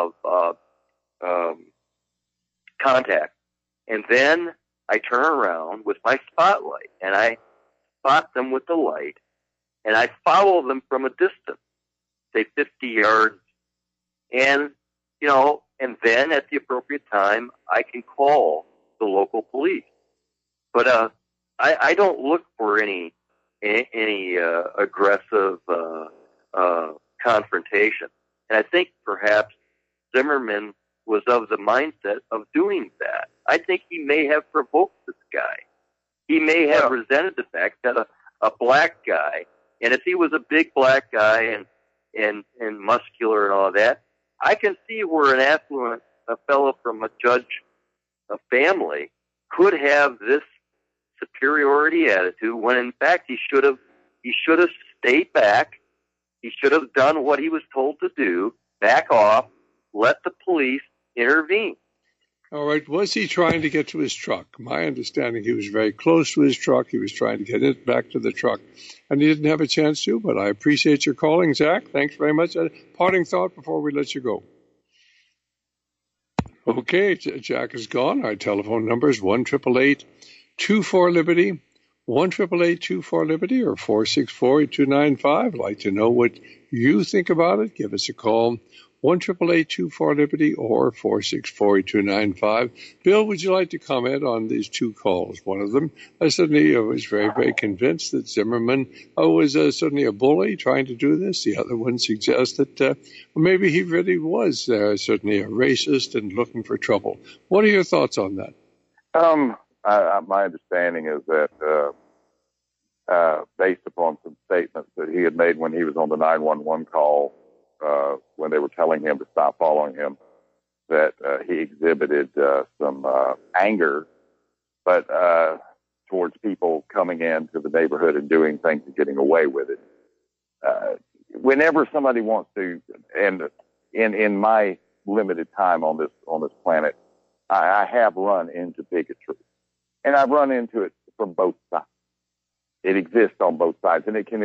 contact, and then I turn around with my spotlight and I spot them with the light, and I follow them from a distance, say 50 yards, and and then at the appropriate time I can call the local police. But I don't look for any aggressive confrontation. And I think perhaps Zimmerman was of the mindset of doing that. I think he may have provoked this guy. He may have resented the fact that a black guy, and if he was a big black guy and muscular and all that, I can see where an affluent fellow from a family could have this superiority attitude when in fact he should have stayed back. He should have done what he was told to do, back off, let the police intervene. All right. Was he trying to get to his truck? My understanding, he was very close to his truck. He was trying to get it back to the truck, and he didn't have a chance to, but I appreciate your calling, Zach. Thanks very much. A parting thought before we let you go. Okay, Jack is gone. Our telephone number is 1-888-24-LIBERTY, 1-888-24-LIBERTY, or 464-8295. I'd like to know what you think about it. Give us a call, 1-888-24-LIBERTY or 464-8295. Bill, would you like to comment on these two calls? One of them, I certainly was very, very convinced that Zimmerman was certainly a bully trying to do this. The other one suggests that maybe he really was certainly a racist and looking for trouble. What are your thoughts on that? My understanding is that based upon some statements that he had made when he was on the 911 call, when they were telling him to stop following him, that he exhibited some anger, but towards people coming into the neighborhood and doing things and getting away with it. Whenever somebody wants to, and in my limited time on this planet, I have run into bigotry, and I've run into it from both sides. It exists on both sides, and it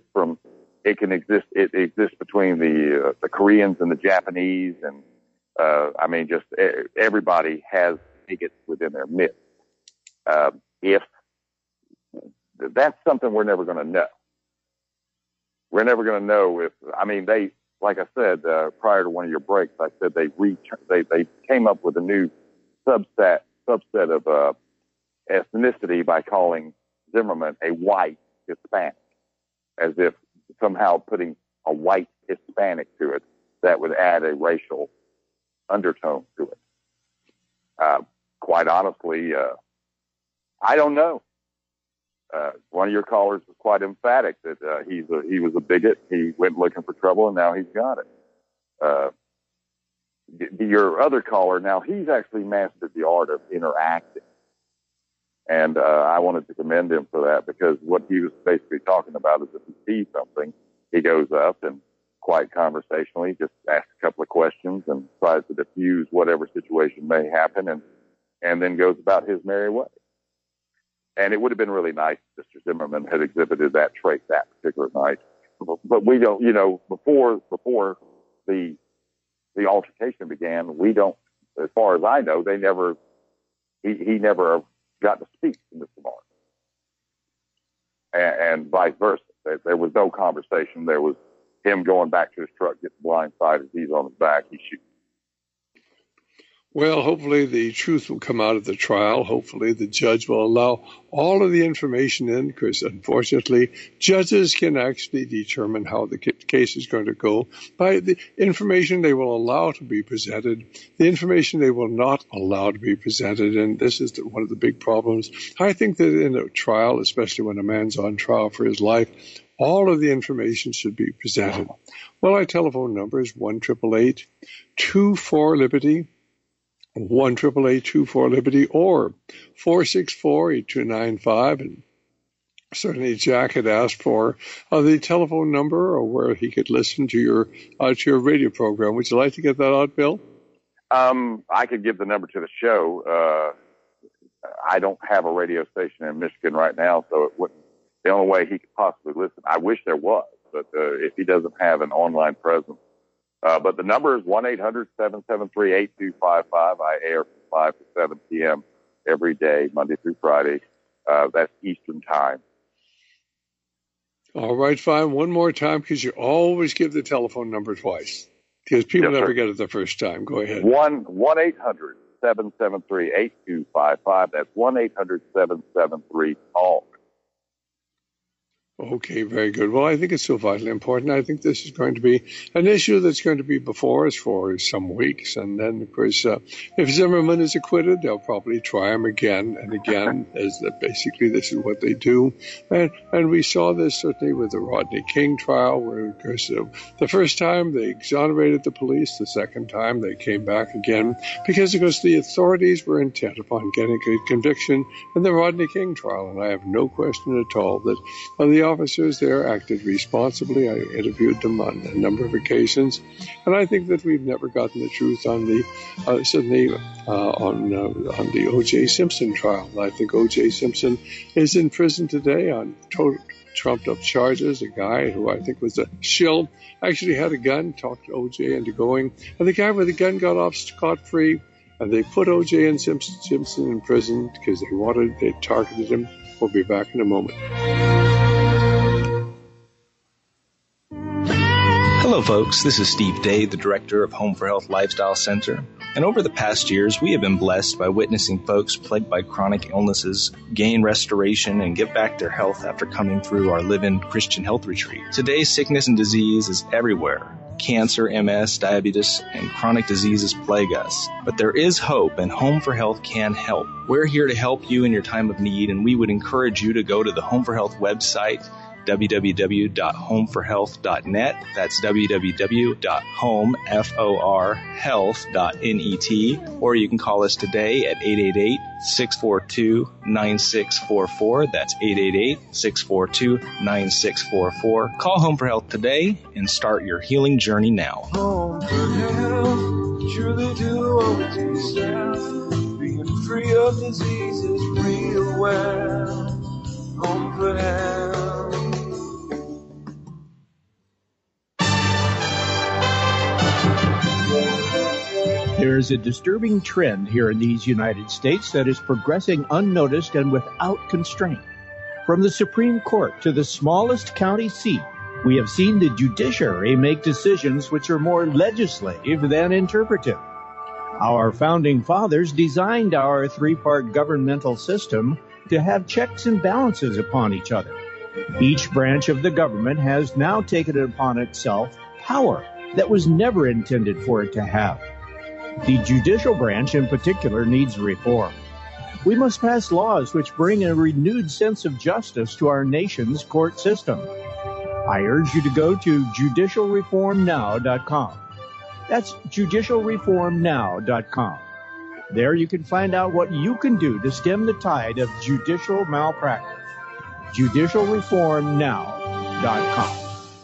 exists between the Koreans and the Japanese, and just everybody has bigots within their midst. If that's something we're never going to know. We're never going to know if they, like I said prior to one of your breaks, I said they came up with a new subset of ethnicity by calling Zimmerman a white Hispanic, as if somehow putting a white Hispanic to it, that would add a racial undertone to it. Quite honestly, I don't know. One of your callers was quite emphatic that he was a bigot. He went looking for trouble, and now he's got it. Your other caller, now he's actually mastered the art of interacting. And I wanted to commend him for that, because what he was basically talking about is if he sees something, he goes up and quite conversationally just asks a couple of questions and tries to diffuse whatever situation may happen, and then goes about his merry way. And it would have been really nice if Mr. Zimmerman had exhibited that trait that particular night. But we don't, before the altercation began, we don't, as far as I know, he never got to speak to Mr. Martin. And vice versa. There was no conversation. There was him going back to his truck, getting blindsided. He's on his back. He shoots. Well, hopefully the truth will come out of the trial. Hopefully the judge will allow all of the information in, because unfortunately judges can actually determine how the case is going to go by the information they will allow to be presented, the information they will not allow to be presented. And this is one of the big problems. I think that in a trial, especially when a man's on trial for his life, all of the information should be presented. Well, our telephone number is 1-888-24-LIBERTY. 1-888-24-LIBERTY or 464-8295. And certainly Jack had asked for the telephone number or where he could listen to your radio program. Would you like to get that out, Bill? I could give the number to the show. I don't have a radio station in Michigan right now, so it wouldn't. The only way he could possibly listen, I wish there was, but if he doesn't have an online presence. But the number is 1-800-773-8255. I air from 5 to 7 p.m. every day, Monday through Friday. That's Eastern time. All right, fine. One more time, because you always give the telephone number twice, because people never get it the first time. Go ahead. 1-800-773-8255. That's 1-800-773-TALK. Okay, very good. Well, I think it's so vitally important. I think this is going to be an issue that's going to be before us for some weeks. And then, of course, if Zimmerman is acquitted, they'll probably try him again and again, as basically this is what they do. And we saw this certainly with the Rodney King trial, where, of course, the first time they exonerated the police, the second time they came back again, because the authorities were intent upon getting a conviction in the Rodney King trial. And I have no question at all that the officers there acted responsibly. I interviewed them on a number of occasions, and I think that we've never gotten the truth on the O.J. Simpson trial. I think O.J. Simpson is in prison today on total trumped-up charges. A guy who I think was a shill actually had a gun, talked O.J. into going, and the guy with the gun got off scot-free, and they put O.J. and Simpson in prison because they targeted him. We'll be back in a moment. Hello, folks. This is Steve Day, the director of Home for Health Lifestyle Center. And over the past years, we have been blessed by witnessing folks plagued by chronic illnesses gain restoration and get back their health after coming through our Live-In Christian Health Retreat. Today, sickness and disease is everywhere. Cancer, MS, diabetes, and chronic diseases plague us. But there is hope, and Home for Health can help. We're here to help you in your time of need, and we would encourage you to go to the Home for Health website, www.homeforhealth.net. That's www.homeforhealth.net. Or you can call us today at 888-642-9644. That's 888-642-9644. Call Home for Health today and start your healing journey now. Home for Health, truly do always excel. Being free of diseases real well. Home for Health. There is a disturbing trend here in these United States that is progressing unnoticed and without constraint. From the Supreme Court to the smallest county seat, we have seen the judiciary make decisions which are more legislative than interpretive. Our founding fathers designed our three-part governmental system to have checks and balances upon each other. Each branch of the government has now taken it upon itself power that was never intended for it to have. The judicial branch in particular needs reform. We must pass laws which bring a renewed sense of justice to our nation's court system. I urge you to go to judicialreformnow.com. That's judicialreformnow.com. There you can find out what you can do to stem the tide of judicial malpractice. judicialreformnow.com.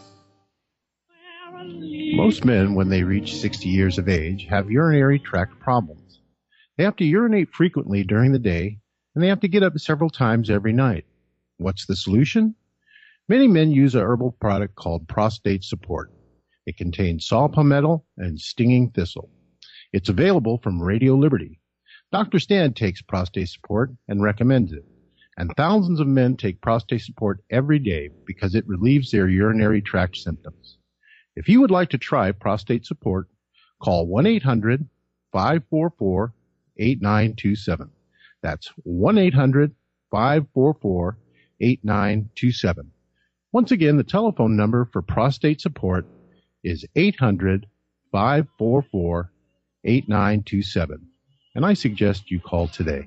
Most men, when they reach 60 years of age, have urinary tract problems. They have to urinate frequently during the day, and they have to get up several times every night. What's the solution? Many men use a herbal product called Prostate Support. It contains saw palmetto and stinging thistle. It's available from Radio Liberty. Dr. Stan takes Prostate Support and recommends it. And thousands of men take Prostate Support every day because it relieves their urinary tract symptoms. If you would like to try Prostate Support, call 1-800-544-8927. That's 1-800-544-8927. Once again, the telephone number for Prostate Support is 800-544-8927. And I suggest you call today.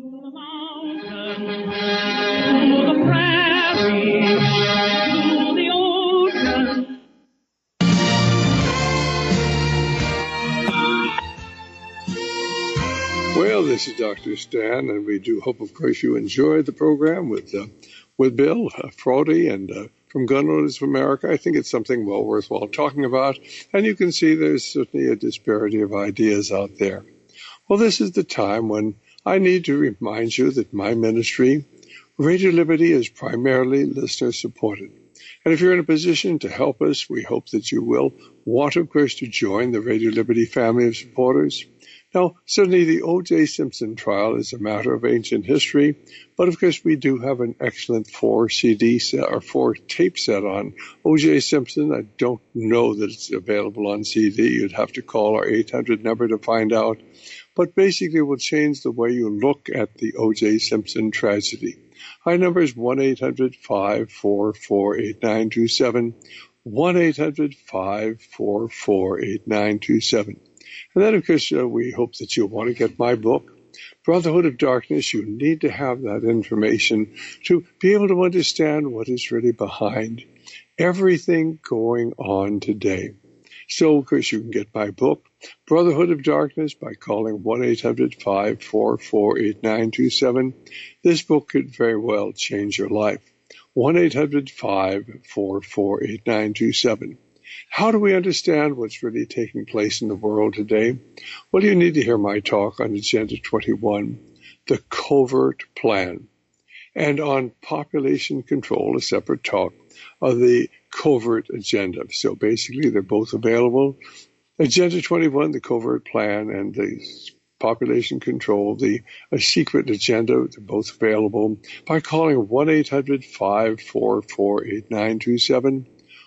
Well, this is Dr. Stan, and we do hope, of course, you enjoyed the program with Bill Fraudy and from Gun Owners of America. I think it's something well worthwhile talking about, and you can see there's certainly a disparity of ideas out there. Well, this is the time when I need to remind you that my ministry, Radio Liberty, is primarily listener supported. And if you're in a position to help us, we hope that you will want, of course, to join the Radio Liberty family of supporters. Now, certainly the O.J. Simpson trial is a matter of ancient history, but of course we do have an excellent 4-CD set or 4-tape set on O.J. Simpson. I don't know that it's available on CD. You'd have to call our 800 number to find out. But basically it will change the way you look at the O.J. Simpson tragedy. Our number is 1-800-544-8927, 1-800-544-8927. And then, of course, we hope that you'll want to get my book, Brotherhood of Darkness. You need to have that information to be able to understand what is really behind everything going on today. So, of course, you can get my book, Brotherhood of Darkness, by calling 1-800-544-8927. This book could very well change your life. 1-800-544-8927. How do we understand what's really taking place in the world today? Well, you need to hear my talk on Agenda 21, the covert plan, and on population control, a separate talk of the covert agenda. So basically, they're both available. Agenda 21, the covert plan, and the population control, the secret agenda, they're both available by calling 1-800-544-8927.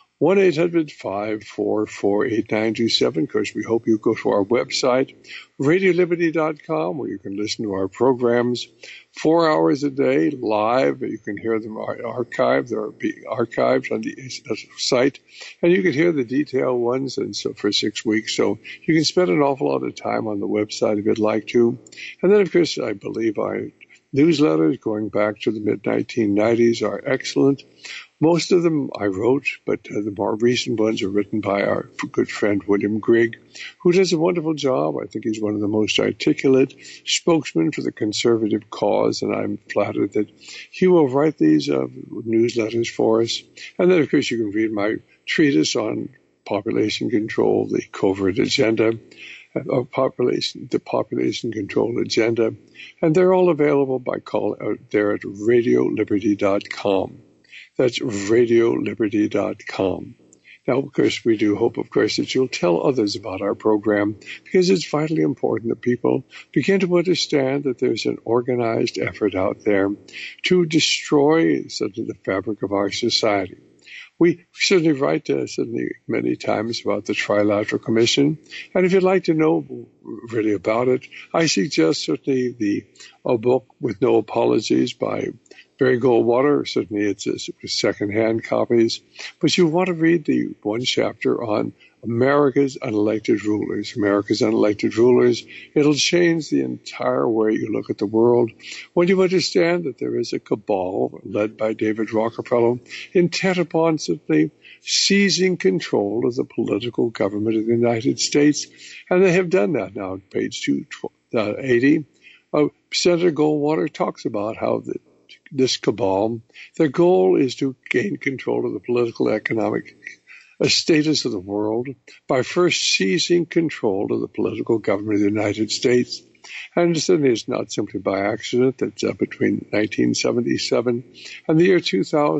1-800-544-8927. Of course, we hope you go to our website, radioliberty.com, where you can listen to our programs 4 hours a day live. You can hear them archived. They're being archived on the site. And you can hear the detailed ones and so for 6 weeks. So you can spend an awful lot of time on the website if you'd like to. And then, of course, I believe our newsletters going back to the mid-1990s are excellent. Most of them I wrote, but the more recent ones are written by our good friend William Grigg, who does a wonderful job. I think he's one of the most articulate spokesmen for the conservative cause, and I'm flattered that he will write these newsletters for us. And then, of course, you can read my treatise on population control, the covert agenda, the population control agenda, and they're all available by call out there at radioliberty.com. That's radioliberty.com. Now, of course, we do hope, of course, that you'll tell others about our program, because it's vitally important that people begin to understand that there's an organized effort out there to destroy certainly the fabric of our society. We certainly write certainly many times about the Trilateral Commission, and if you'd like to know really about it, I suggest certainly a book with no apologies by Barry Goldwater. Certainly it's secondhand copies, but you want to read the one chapter on America's unelected rulers. America's unelected rulers. It'll change the entire way you look at the world when you understand that there is a cabal led by David Rockefeller intent upon simply seizing control of the political government of the United States. And they have done that now. Page 280. Senator Goldwater talks about how this cabal, their goal is to gain control of the political, economic status of the world by first seizing control of the political government of the United States. And certainly it's not simply by accident that between 1977 and the year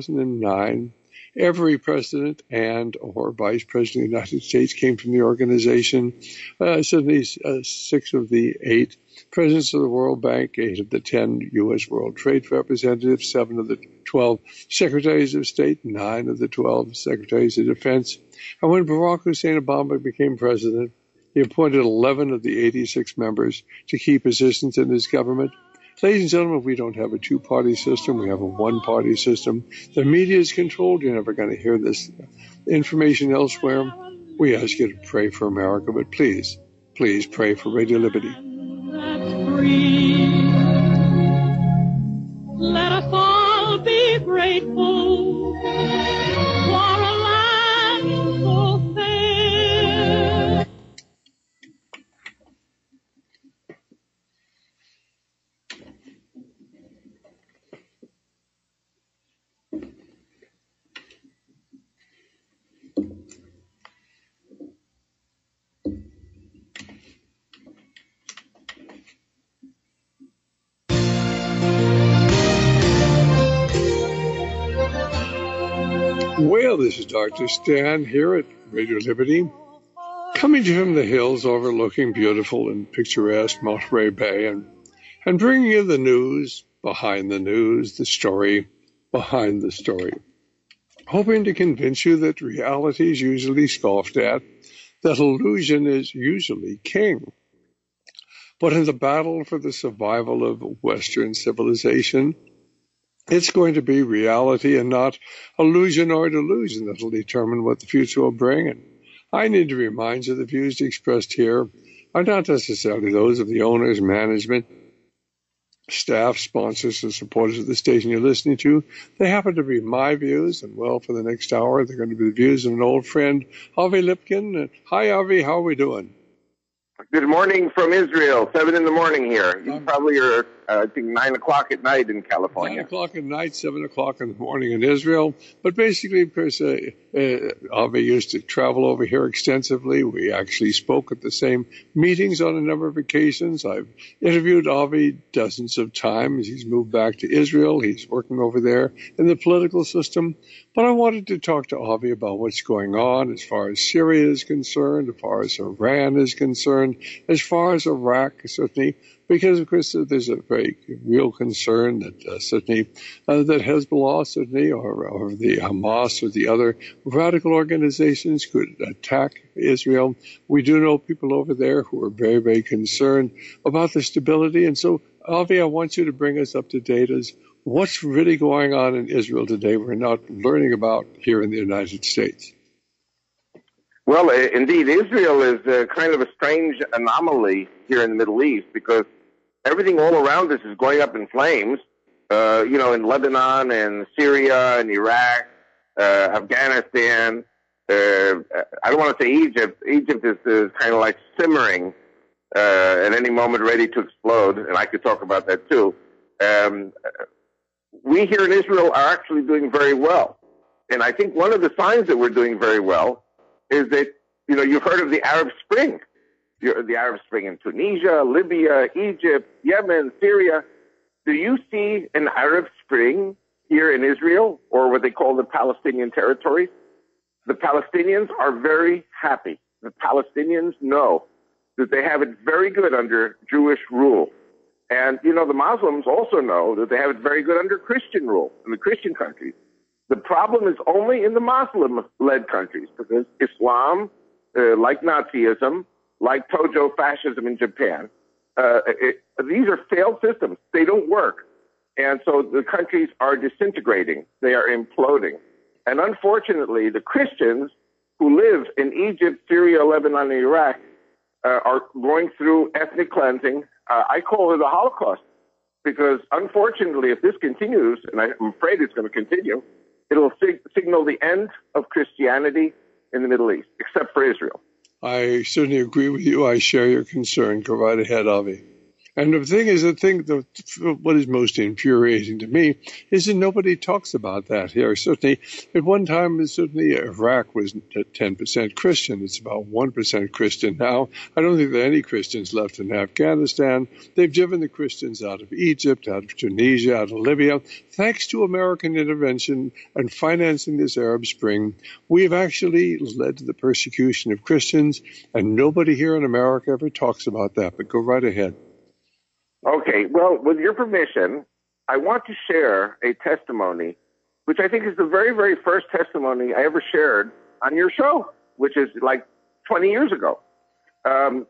2009, every president and or vice president of the United States came from the organization. Certainly 6 of the 8 presidents of the World Bank, 8 of the 10 U.S. World Trade Representatives, 7 of the 12 secretaries of state, 9 of the 12 secretaries of defense. And when Barack Hussein Obama became president, he appointed 11 of the 86 members to key positions in his government. Ladies and gentlemen, we don't have a two-party system. We have a one-party system. The media is controlled. You're never going to hear this information elsewhere. We ask you to pray for America, but please, please pray for Radio Liberty. Let us all be grateful for a land so fair. Well, this is Dr. Stan here at Radio Liberty, coming to you from the hills overlooking beautiful and picturesque Monterey Bay and bringing you the news behind the news, the story behind the story, hoping to convince you that reality is usually scoffed at, that illusion is usually king. But in the battle for the survival of Western civilization, it's going to be reality and not illusion or delusion that will determine what the future will bring. And I need to remind you the views expressed here are not necessarily those of the owners, management, staff, sponsors, and supporters of the station you're listening to. They happen to be my views, and well, for the next hour, they're going to be the views of an old friend, Avi Lipkin. Hi, Avi, how are we doing? Good morning from Israel, 7 in the morning here. You probably are, I think, 9 o'clock at night in California. 9 o'clock at night, 7 o'clock in the morning in Israel. But basically, because Avi used to travel over here extensively, we actually spoke at the same meetings on a number of occasions. I've interviewed Avi dozens of times. He's moved back to Israel. He's working over there in the political system. But I wanted to talk to Avi about what's going on as far as Syria is concerned, as far as Iran is concerned, as far as Iraq, certainly, because, of course, there's a very real concern that certainly that Hezbollah, certainly, or the Hamas or the other radical organizations could attack Israel. We do know people over there who are very, very concerned about the stability. And so, Avi, I want you to bring us up to date as what's really going on in Israel today we're not learning about here in the United States. Well, indeed, Israel is kind of a strange anomaly here in the Middle East because everything all around us is going up in flames. In Lebanon and Syria and Iraq, Afghanistan. I don't want to say Egypt. Egypt is kind of like simmering at any moment, ready to explode, and I could talk about that too. We here in Israel are actually doing very well, and I think one of the signs that we're doing very well is that, you've heard of the Arab Spring. The Arab Spring in Tunisia, Libya, Egypt, Yemen, Syria. Do you see an Arab Spring here in Israel, or what they call the Palestinian territories? The Palestinians are very happy. The Palestinians know that they have it very good under Jewish rule. And, the Muslims also know that they have it very good under Christian rule in the Christian countries. The problem is only in the Muslim-led countries because Islam, like Nazism, like Tojo fascism in Japan, these are failed systems. They don't work. And so the countries are disintegrating. They are imploding. And unfortunately, the Christians who live in Egypt, Syria, Lebanon, and Iraq are going through ethnic cleansing. I call it a Holocaust because unfortunately, if this continues, and I'm afraid it's going to continue, it'll signal the end of Christianity in the Middle East, except for Israel. I certainly agree with you. I share your concern. Go right ahead, Avi. And the thing is, what is most infuriating to me is that nobody talks about that here. Certainly, at one time, Iraq was 10% Christian. It's about 1% Christian now. I don't think there are any Christians left in Afghanistan. They've driven the Christians out of Egypt, out of Tunisia, out of Libya. Thanks to American intervention and financing this Arab Spring, we've actually led to the persecution of Christians, and nobody here in America ever talks about that. But go right ahead. Okay, well, with your permission, I want to share a testimony, which I think is the very, very first testimony I ever shared on your show, which is like 20 years ago. I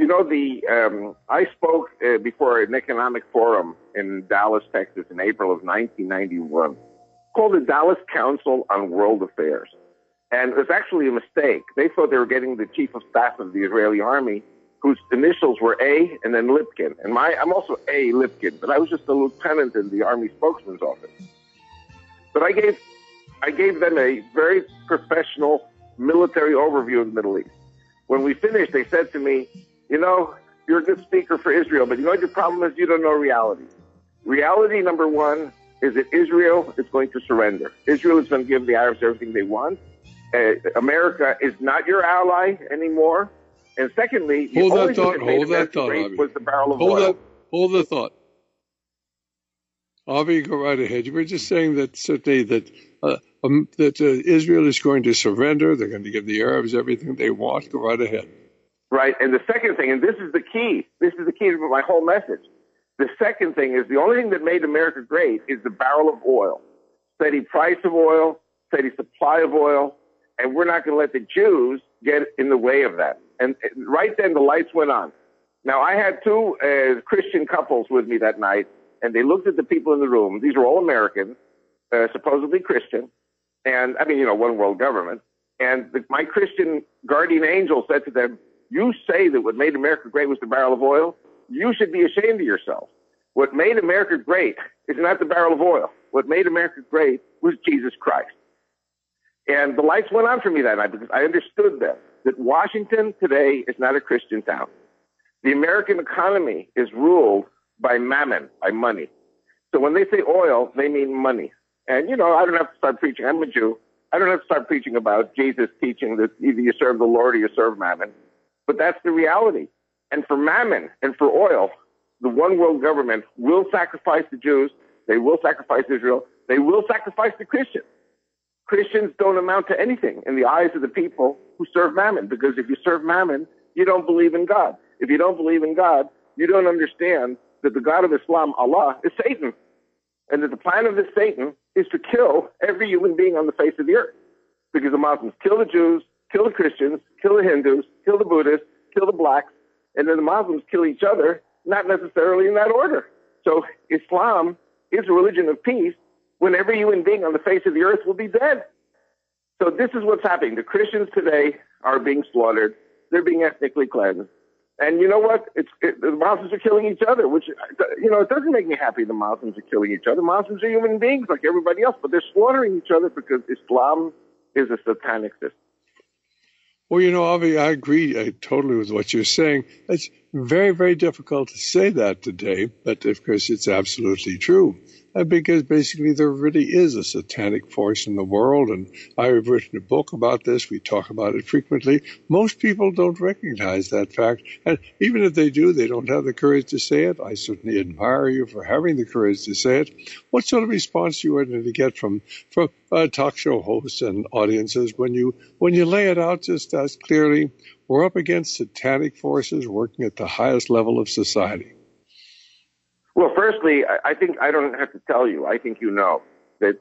spoke before an economic forum in Dallas, Texas in April of 1991 called the Dallas Council on World Affairs. And it was actually a mistake. They thought they were getting the chief of staff of the Israeli army, whose initials were A and then Lipkin. And I'm also A. Lipkin, but I was just a lieutenant in the Army spokesman's office. But I gave them a very professional military overview of the Middle East. When we finished, they said to me, you're a good speaker for Israel, but your problem is you don't know reality. Reality number one is that Israel is going to surrender. Israel is going to give the Arabs everything they want. America is not your ally anymore. And secondly, hold that thought, was the barrel of oil. Hold the thought. Avi, go right ahead. You were just saying that certainly that that Israel is going to surrender. They're going to give the Arabs everything they want. Go right ahead. Right. And the second thing, and this is the key to my whole message. The second thing is the only thing that made America great is the barrel of oil. Steady price of oil, steady supply of oil, and we're not going to let the Jews get in the way of that. And right then the lights went on. Now, I had two Christian couples with me that night, and they looked at the people in the room. These were all Americans, supposedly Christian, and one world government. And my Christian guardian angel said to them, "You say that what made America great was the barrel of oil? You should be ashamed of yourself. What made America great is not the barrel of oil. What made America great was Jesus Christ." And the lights went on for me that night because I understood that Washington today is not a Christian town. The American economy is ruled by mammon, by money. So when they say oil, they mean money. And, I don't have to start preaching. I'm a Jew. I don't have to start preaching about Jesus teaching that either you serve the Lord or you serve mammon. But that's the reality. And for mammon and for oil, the one world government will sacrifice the Jews. They will sacrifice Israel. They will sacrifice the Christians. Christians don't amount to anything in the eyes of the people who serve mammon, because if you serve mammon, you don't believe in God. If you don't believe in God, you don't understand that the God of Islam, Allah, is Satan, and that the plan of this Satan is to kill every human being on the face of the earth, because the Muslims kill the Jews, kill the Christians, kill the Hindus, kill the Buddhists, kill the blacks, and then the Muslims kill each other, not necessarily in that order. So Islam is a religion of peace when every human being on the face of the earth will be dead. So this is what's happening. The Christians today are being slaughtered. They're being ethnically cleansed. And you know what? The Muslims are killing each other, which, it doesn't make me happy the Muslims are killing each other. Muslims are human beings like everybody else, but they're slaughtering each other because Islam is a satanic system. Well, Avi, I agree totally with what you're saying. It's very, very difficult to say that today, but of course it's absolutely true. Because basically there really is a satanic force in the world, and I've written a book about this. We talk about it frequently. Most people don't recognize that fact, and even if they do, they don't have the courage to say it. I certainly admire you for having the courage to say it. What sort of response you are going to get from talk show hosts and audiences when you lay it out just as clearly? We're up against satanic forces working at the highest level of society. Well, firstly, I think I don't have to tell you. I think you know that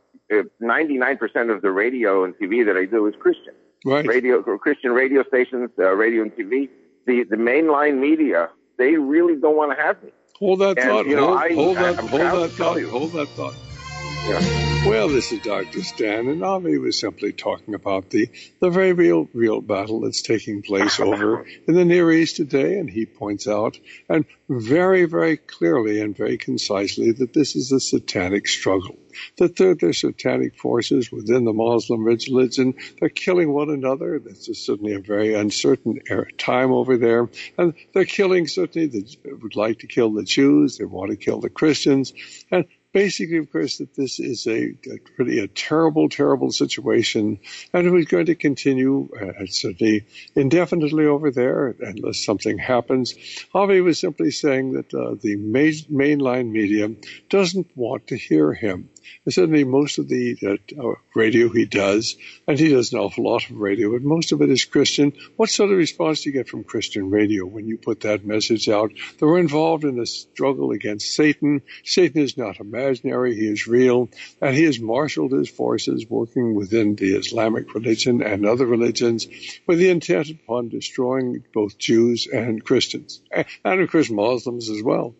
99% of the radio and TV that I do is Christian. Right. Christian radio stations, radio and TV. The mainline media, they really don't want to have me. Hold that thought. Hold that thought. Yeah. Well, this is Dr. Stan, and Avi was simply talking about the very real battle that's taking place over in the Near East today, and he points out, and very, very clearly and very concisely, that this is a satanic struggle, that there are satanic forces within the Muslim religion. They're killing one another. That's certainly a very uncertain time over there, and they're killing, certainly, they would like to kill the Jews, they want to kill the Christians, and basically, of course, that this is a terrible, terrible situation, and it is going to continue certainly indefinitely over there unless something happens. Avi was simply saying that the mainline media doesn't want to hear him. And certainly most of the radio he does, and he does an awful lot of radio, but most of it is Christian. What sort of response do you get from Christian radio when you put that message out? That we're involved in a struggle against Satan. Satan is not imaginary, he is real, and he has marshaled his forces working within the Islamic religion and other religions with the intent upon destroying both Jews and Christians, and of course Muslims as well.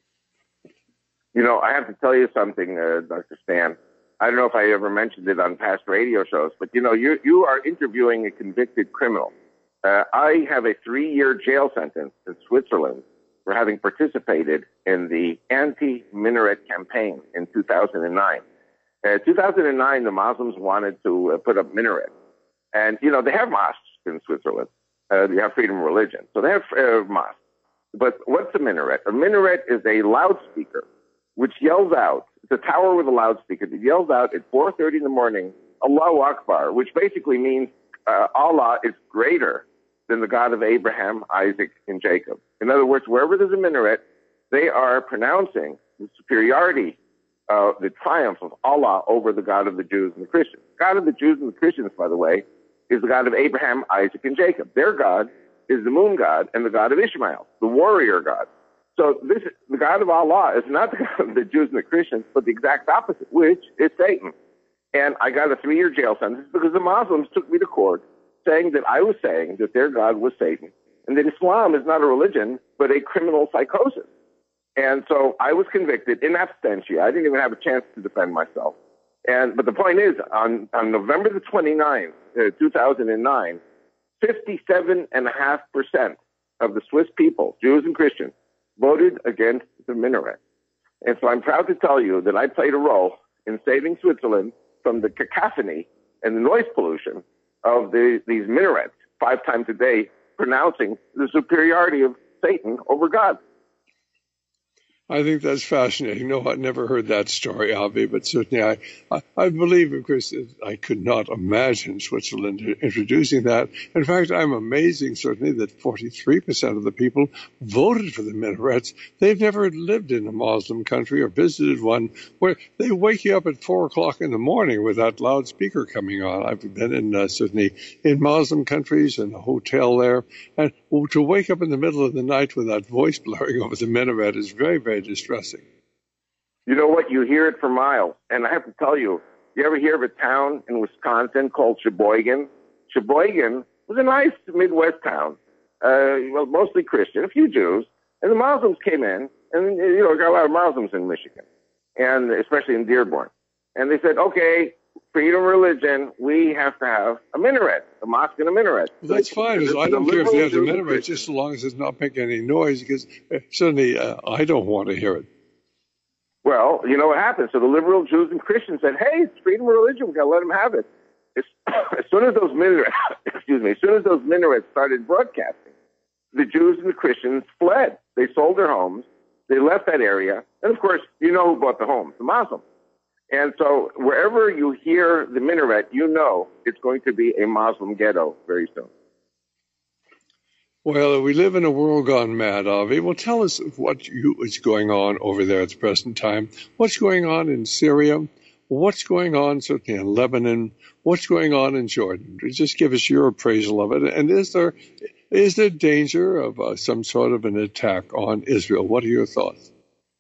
I have to tell you something, Dr. Stan. I don't know if I ever mentioned it on past radio shows, but you are interviewing a convicted criminal. I have a 3-year jail sentence in Switzerland for having participated in the anti-minaret campaign in 2009. 2009, the Muslims wanted to put up minarets. And, they have mosques in Switzerland. They have freedom of religion. So they have mosques. But what's a minaret? A minaret is a loudspeaker which yells out. It's a tower with a loudspeaker that yells out at 4:30 in the morning, Allahu Akbar, which basically means Allah is greater than the God of Abraham, Isaac, and Jacob. In other words, wherever there's a minaret, they are pronouncing the superiority the triumph of Allah over the God of the Jews and the Christians. The God of the Jews and the Christians, by the way, is the God of Abraham, Isaac, and Jacob. Their God is the moon god and the God of Ishmael, the warrior God. So the God of Allah is not the God of the Jews and the Christians, but the exact opposite, which is Satan. And I got a 3-year jail sentence because the Muslims took me to court saying that I was saying that their God was Satan and that Islam is not a religion, but a criminal psychosis. And so I was convicted in absentia. I didn't even have a chance to defend myself. But the point is, on November the 29th, 2009, 57.5% of the Swiss people, Jews and Christians, voted against the minaret. And so I'm proud to tell you that I played a role in saving Switzerland from the cacophony and the noise pollution of these minarets 5 times a day, pronouncing the superiority of Satan over God. I think that's fascinating. No, I'd never heard that story, Avi, but certainly I believe, of course, I could not imagine Switzerland introducing that. In fact, I'm amazing, certainly, that 43% of the people voted for the minarets. They've never lived in a Muslim country or visited one where they wake you up at 4 o'clock in the morning with that loudspeaker coming on. I've been in, certainly, in Muslim countries, in a hotel there, and to wake up in the middle of the night with that voice blaring over the minaret is very, very distressing. You know what? You hear it for miles. And I have to tell you, you ever hear of a town in Wisconsin called Sheboygan? Sheboygan was a nice Midwest town, mostly Christian, a few Jews, and the Muslims came in, and, got a lot of Muslims in Michigan, and especially in Dearborn. And they said, okay, freedom of religion, we have to have a minaret, a mosque and a minaret. Well, that's fine. I don't care if they have the minaret, just as long as it's not making any noise, because certainly I don't want to hear it. Well, you know what happened? So the liberal Jews and Christians said, hey, it's freedom of religion, we've got to let them have it. As soon as those minarets started broadcasting, the Jews and the Christians fled. They sold their homes, they left that area, and of course, you know who bought the homes? The Muslims. And so wherever you hear the minaret, you know it's going to be a Muslim ghetto very soon. Well, we live in a world gone mad, Avi. Well, tell us what is going on over there at the present time. What's going on in Syria? What's going on certainly in Lebanon? What's going on in Jordan? Just give us your appraisal of it. And is there danger of some sort of an attack on Israel? What are your thoughts?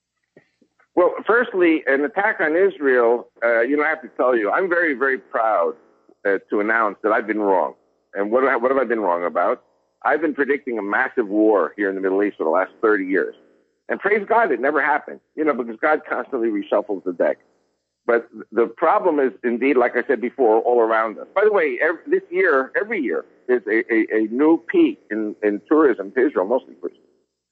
Well, firstly, an attack on Israel, I have to tell you, I'm very, very proud to announce that I've been wrong. And what have I been wrong about? I've been predicting a massive war here in the Middle East for the last 30 years. And praise God, it never happened, because God constantly reshuffles the deck. But the problem is, indeed, like I said before, all around us. By the way, every year is a new peak in tourism to Israel, mostly Christians.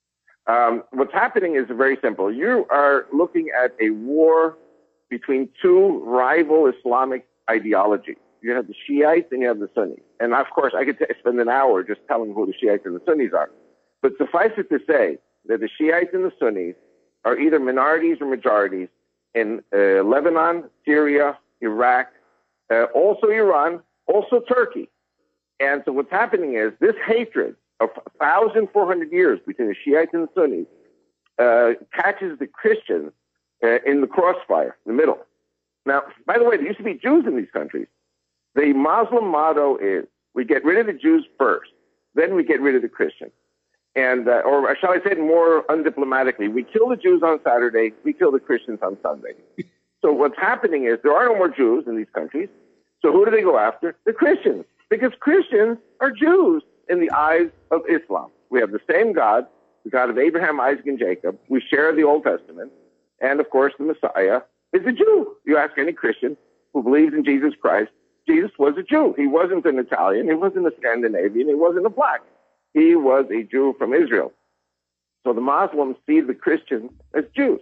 What's happening is very simple. You are looking at a war between 2 rival Islamic ideologies. You have the Shiites and you have the Sunnis. And of course, I could spend an hour just telling who the Shiites and the Sunnis are. But suffice it to say that the Shiites and the Sunnis are either minorities or majorities in Lebanon, Syria, Iraq, also Iran, also Turkey. And so what's happening is this hatred of 1,400 years between the Shiites and the Sunnis catches the Christians in the crossfire, in the middle. Now, by the way, there used to be Jews in these countries. The Muslim motto is, we get rid of the Jews first, then we get rid of the Christians. And, or shall I say it more undiplomatically, we kill the Jews on Saturday, we kill the Christians on Sunday. So what's happening is there are no more Jews in these countries. So who do they go after? The Christians. Because Christians are Jews in the eyes of Islam. We have the same God, the God of Abraham, Isaac, and Jacob. We share the Old Testament. And, of course, the Messiah is a Jew. You ask any Christian who believes in Jesus Christ, Jesus was a Jew. He wasn't an Italian. He wasn't a Scandinavian. He wasn't a black. He was a Jew from Israel. So the Muslims see the Christians as Jews.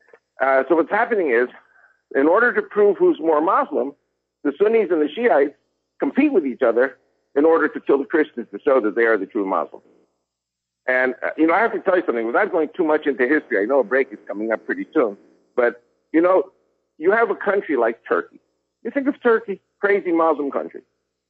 So what's happening is, in order to prove who's more Muslim, the Sunnis and the Shiites compete with each other in order to kill the Christians to show that they are the true Muslims. And, I have to tell you something. Without going too much into history, I know a break is coming up pretty soon. But, you have a country like Turkey. You think of Turkey, crazy Muslim country.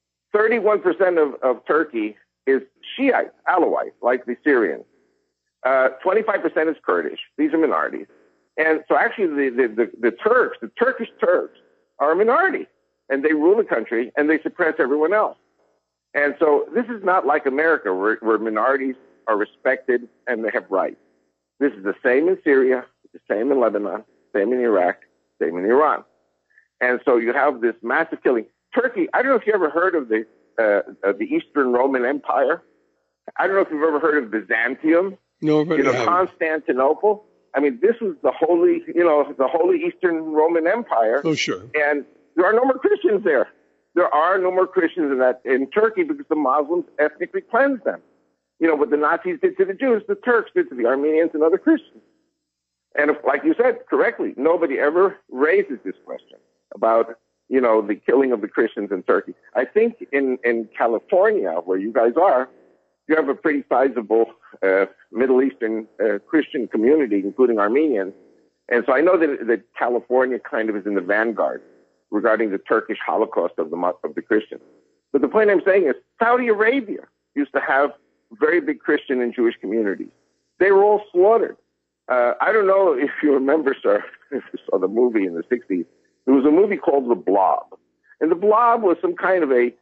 31% of Turkey is Shiite, Alawite, like the Syrians. 25% is Kurdish. These are minorities. And so actually the Turks, the Turkish Turks, are a minority, and they rule the country and they suppress everyone else. And so this is not like America, where minorities are respected and they have rights. This is the same in Syria, the same in Lebanon, same in Iraq, same in Iran. And so you have this massive killing. Turkey, I don't know if you ever heard of the Eastern Roman Empire. I don't know if you've ever heard of Byzantium. No, but Constantinople. I mean, this was the holy Eastern Roman Empire. Oh, sure. And there are no more Christians there. There are no more Christians in Turkey because the Muslims ethnically cleansed them. What the Nazis did to the Jews, the Turks did to the Armenians and other Christians. And like you said correctly, nobody ever raises this question about, the killing of the Christians in Turkey. I think in California, where you guys are, you have a pretty sizable Middle Eastern Christian community, including Armenians. And so I know that California kind of is in the vanguard regarding the Turkish Holocaust of the Christians. But the point I'm saying is Saudi Arabia used to have very big Christian and Jewish communities. They were all slaughtered. I don't know if you remember, sir, if you saw the movie in the 60s. There was a movie called The Blob. And The Blob was some kind of a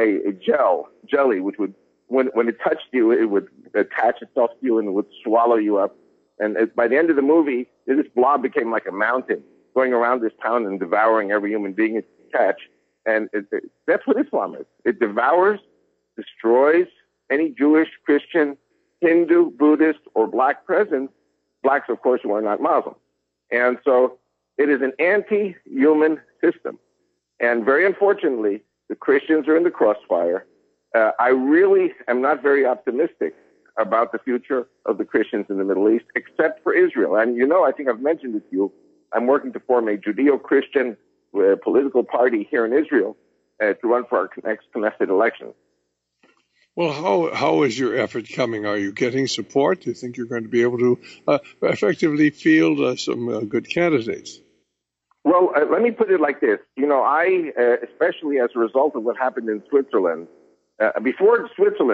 jelly, which would, when it touched you, it would attach itself to you and it would swallow you up. And by the end of the movie, this blob became like a mountain, going around this town and devouring every human being it can catch. And that's what Islam is. It devours, destroys any Jewish, Christian, Hindu, Buddhist, or black presence. Blacks, of course, who are not Muslim. And so it is an anti-human system. And very unfortunately, the Christians are in the crossfire. I really am not very optimistic about the future of the Christians in the Middle East, except for Israel. And I think I've mentioned it to you. I'm working to form a Judeo-Christian political party here in Israel to run for our next Knesset election. Well, how is your effort coming? Are you getting support? Do you think you're going to be able to effectively field some good candidates? Well, let me put it like this. I, especially as a result of what happened in Switzerland, before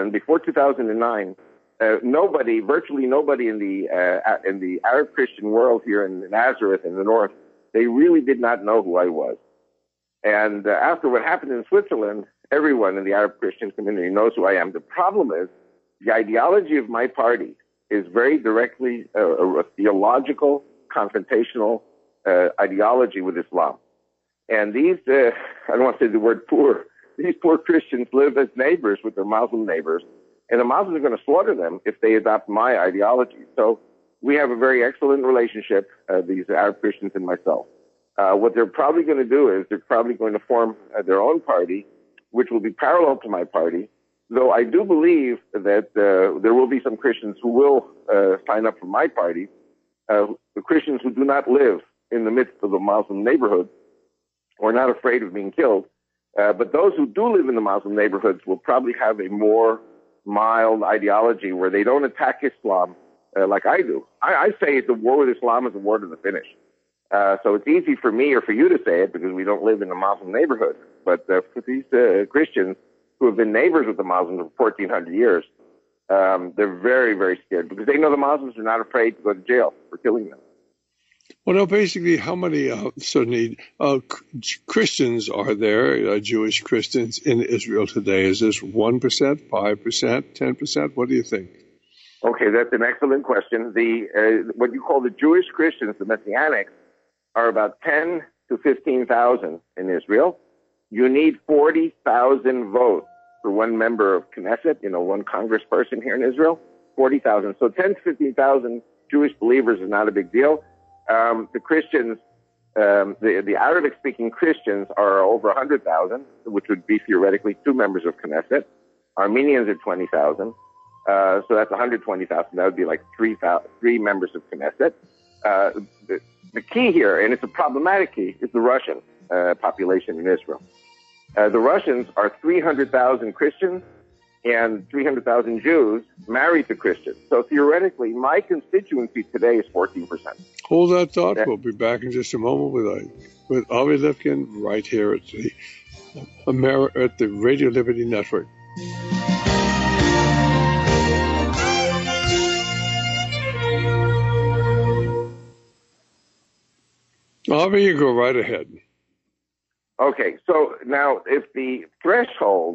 2009, virtually nobody in the Arab Christian world here in Nazareth in the north, they really did not know who I was. And after what happened in Switzerland, everyone in the Arab Christian community knows who I am. The problem is the ideology of my party is very directly a theological, confrontational ideology with Islam. And these, I don't want to say the word poor, these poor Christians live as neighbors with their Muslim neighbors, and the Muslims are going to slaughter them if they adopt my ideology. So we have a very excellent relationship, these Arab Christians and myself. What they're probably going to do is they're probably going to form their own party, which will be parallel to my party, though I do believe that there will be some Christians who will sign up for my party, the Christians who do not live in the midst of a Muslim neighborhood or are not afraid of being killed. But those who do live in the Muslim neighborhoods will probably have a more mild ideology where they don't attack Islam like I do. I say the war with Islam is a war to the finish. So it's easy for me or for you to say it because we don't live in a Muslim neighborhood. But for these Christians who have been neighbors with the Muslims for 1,400 years, they're very, very scared because they know the Muslims are not afraid to go to jail for killing them. Well, now, basically, how many Christians are there, Jewish Christians in Israel today? Is this 1%, 5%, 10%? What do you think? Okay, that's an excellent question. What you call the Jewish Christians, the Messianics, are about 10 to 15,000 in Israel. You need 40,000 votes for one member of Knesset, one congressperson here in Israel, 40,000. So 10 to 15,000 Jewish believers is not a big deal. The Christians, the Arabic-speaking Christians are over 100,000, which would be theoretically 2 members of Knesset. Armenians are 20,000. So that's 120,000. That would be like 3 members of Knesset. The key here, and it's a problematic key, is the Russian population in Israel. The Russians are 300,000 Christians and 300,000 Jews married to Christians. So theoretically, my constituency today is 14%. Hold that thought. We'll be back in just a moment with Avi Lifkin right here at the Radio Liberty Network. Avi, you go right ahead. Okay, so now if the threshold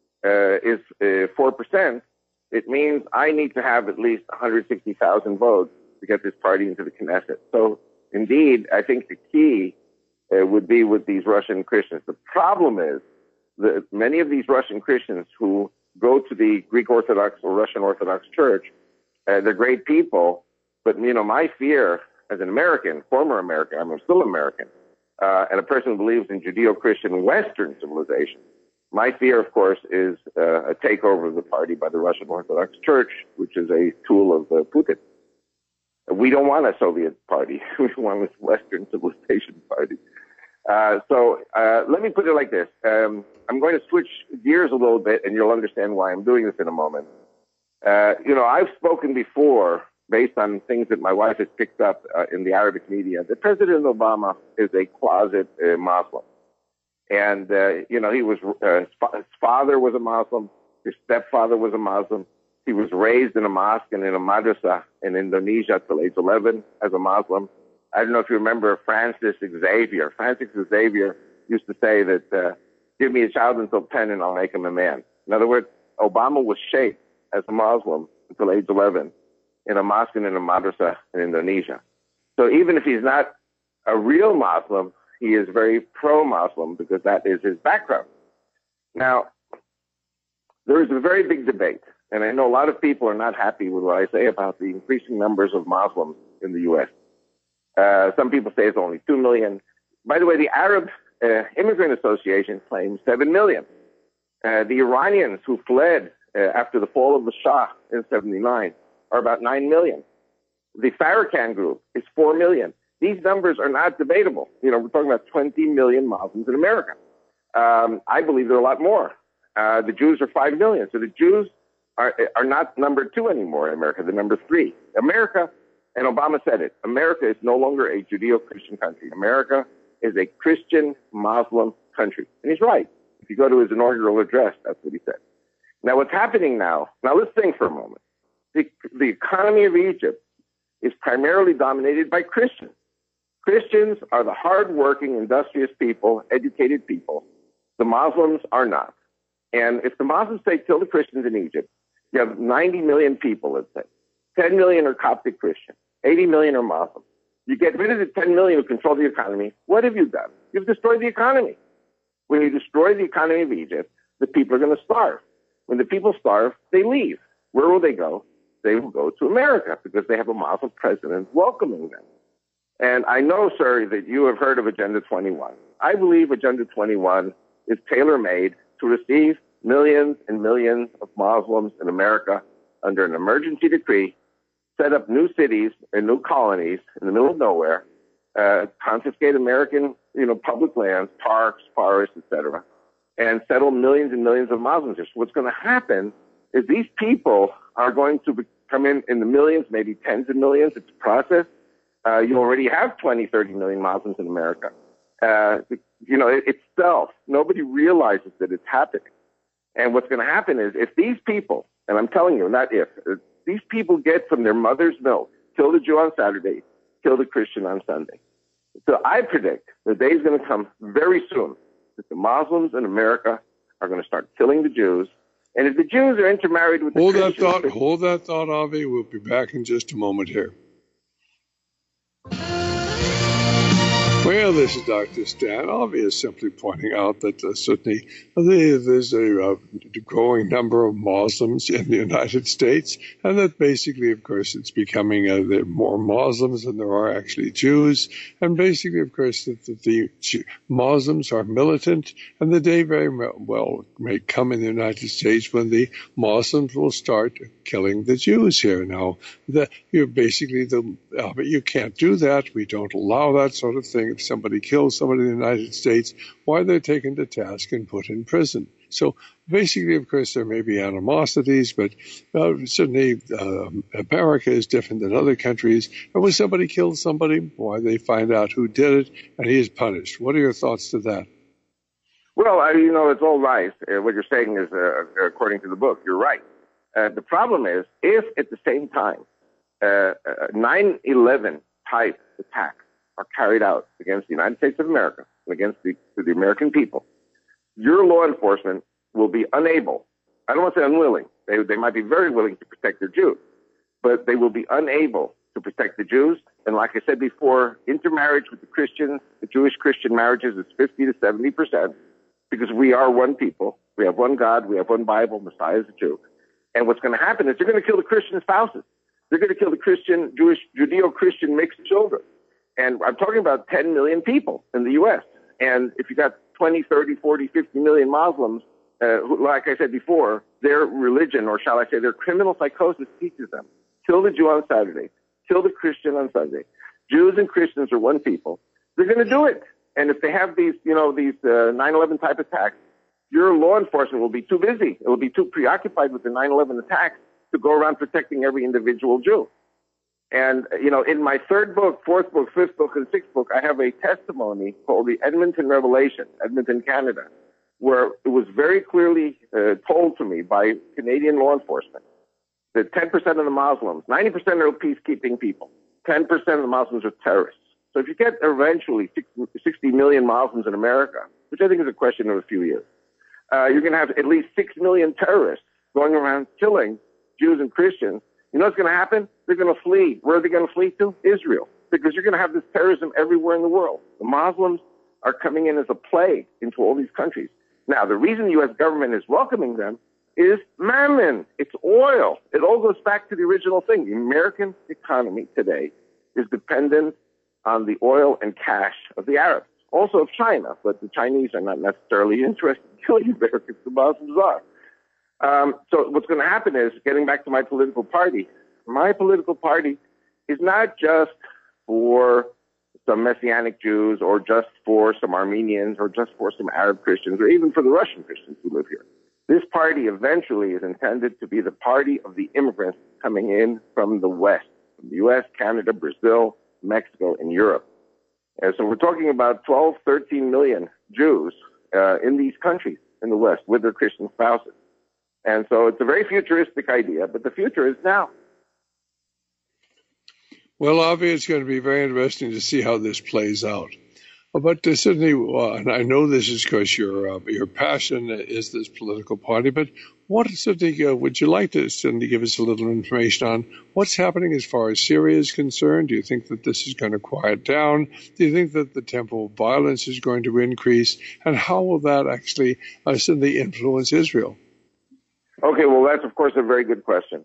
is 4%, it means I need to have at least 160,000 votes to get this party into the Knesset. So indeed, I think the key would be with these Russian Christians. The problem is that many of these Russian Christians who go to the Greek Orthodox or Russian Orthodox Church, they're great people, but my fear as an American, former American, I'm still American, and a person who believes in Judeo-Christian Western civilization, my fear, of course, is a takeover of the party by the Russian Orthodox Church, which is a tool of Putin. We don't want a Soviet party. We want a Western civilization party. So let me put it like this. I'm going to switch gears a little bit, and you'll understand why I'm doing this in a moment. I've spoken before, based on things that my wife has picked up in the Arabic media, that President Obama is a closet Muslim. And, he was, his father was a Muslim. His stepfather was a Muslim. He was raised in a mosque and in a madrasa in Indonesia till age 11 as a Muslim. I don't know if you remember Francis Xavier. Francis Xavier used to say that, give me a child until 10 and I'll make him a man. In other words, Obama was shaped as a Muslim until age 11 in a mosque and in a madrasa in Indonesia. So even if he's not a real Muslim, he is very pro-Muslim because that is his background. Now, there is a very big debate, and I know a lot of people are not happy with what I say about the increasing numbers of Muslims in the U.S. Some people say it's only 2 million. By the way, the Arab Immigrant Association claims 7 million. The Iranians who fled after the fall of the Shah in 79 are about 9 million. The Farrakhan group is 4 million. These numbers are not debatable. We're talking about 20 million Muslims in America. I believe there are a lot more. The Jews are 5 million. So the Jews are not number 2 anymore in America. They're number 3. America, and Obama said it, America is no longer a Judeo-Christian country. America is a Christian-Muslim country. And he's right. If you go to his inaugural address, that's what he said. Now, what's happening now let's think for a moment. The economy of Egypt is primarily dominated by Christians. Christians are the hardworking, industrious people, educated people. The Muslims are not. And if the Muslims say kill the Christians in Egypt, you have 90 million people, let's say. 10 million are Coptic Christian. 80 million are Muslim. You get rid of the 10 million who control the economy. What have you done? You've destroyed the economy. When you destroy the economy of Egypt, the people are going to starve. When the people starve, they leave. Where will they go? They will go to America because they have a Muslim president welcoming them. And I know, sir, that you have heard of Agenda 21. I believe Agenda 21 is tailor-made to receive millions and millions of Muslims in America under an emergency decree, set up new cities and new colonies in the middle of nowhere, confiscate American, public lands, parks, forests, etc., and settle millions and millions of Muslims. So what's going to happen is these people are going to come in the millions, maybe tens of millions. It's a process. You already have 20, 30 million Muslims in America. It's stealth. Nobody realizes that it's happening. And what's going to happen is if these people, and I'm telling you, not if these people get from their mother's milk, kill the Jew on Saturday, kill the Christian on Sunday. So I predict the day is going to come very soon that the Muslims in America are going to start killing the Jews. And if the Jews are intermarried with the Christians... Hold that thought, Avi. We'll be back in just a moment here. Well, this is Dr. Stan. Avi is simply pointing out that certainly there's a growing number of Muslims in the United States, and that basically, of course, it's becoming there are more Muslims than there are actually Jews, and basically, of course, that the Muslims are militant, and the day very well may come in the United States when the Muslims will start killing the Jews here. Now, but you can't do that. We don't allow that sort of thing. If somebody kills somebody in the United States, why they're taken to task and put in prison. So basically, of course, there may be animosities, but certainly America is different than other countries. And when somebody kills somebody, why they find out who did it, and he is punished. What are your thoughts to that? Well, it's all right. What you're saying is, according to the book, you're right. The problem is, if at the same time 9/11 type attacks are carried out against the United States of America and against the American people, your law enforcement will be unable, I don't want to say unwilling, they might be very willing to protect their Jews, but they will be unable to protect the Jews. And like I said before, intermarriage with the Christians, the Jewish Christian marriages is 50 to 70%, because we are one people. We have one God. We have one Bible. Messiah is a Jew. And what's going to happen is they're going to kill the Christian spouses. They're going to kill the Christian, Jewish, Judeo-Christian mixed children. And I'm talking about 10 million people in the U.S. And if you got 20, 30, 40, 50 million Muslims, who, like I said before, their religion, or shall I say their criminal psychosis, teaches them, kill the Jew on Saturday, kill the Christian on Sunday. Jews and Christians are one people. They're going to do it. And if they have these 9/11 type attacks, your law enforcement will be too busy. It will be too preoccupied with the 9/11 attacks to go around protecting every individual Jew. And, in my third book, fourth book, fifth book, and sixth book, I have a testimony called the Edmonton Revelation, Edmonton, Canada, where it was very clearly told to me by Canadian law enforcement that 10% of the Muslims, 90% are peacekeeping people, 10% of the Muslims are terrorists. So if you get eventually 60 million Muslims in America, which I think is a question of a few years, you're going to have at least 6 million terrorists going around killing Jews and Christians. You know what's going to happen? They're going to flee. Where are they going to flee to? Israel. Because you're going to have this terrorism everywhere in the world. The Muslims are coming in as a plague into all these countries. Now, the reason the U.S. government is welcoming them is mammon. It's oil. It all goes back to the original thing. The American economy today is dependent on the oil and cash of the Arabs, also of China, but the Chinese are not necessarily interested in killing Americans. The Muslims are. So what's going to happen is, getting back to my political party is not just for some Messianic Jews or just for some Armenians or just for some Arab Christians or even for the Russian Christians who live here. This party eventually is intended to be the party of the immigrants coming in from the West, from the U.S., Canada, Brazil, Mexico, and Europe. And so we're talking about 12, 13 million Jews in these countries in the West with their Christian spouses. And so it's a very futuristic idea, but the future is now. Well, Avi, it's going to be very interesting to see how this plays out. But certainly, and I know this is because your passion is this political party, but what certainly would you like to certainly give us a little information on what's happening as far as Syria is concerned? Do you think that this is going to quiet down? Do you think that the tempo of violence is going to increase? And how will that actually certainly influence Israel? Okay, well, that's, of course, a very good question.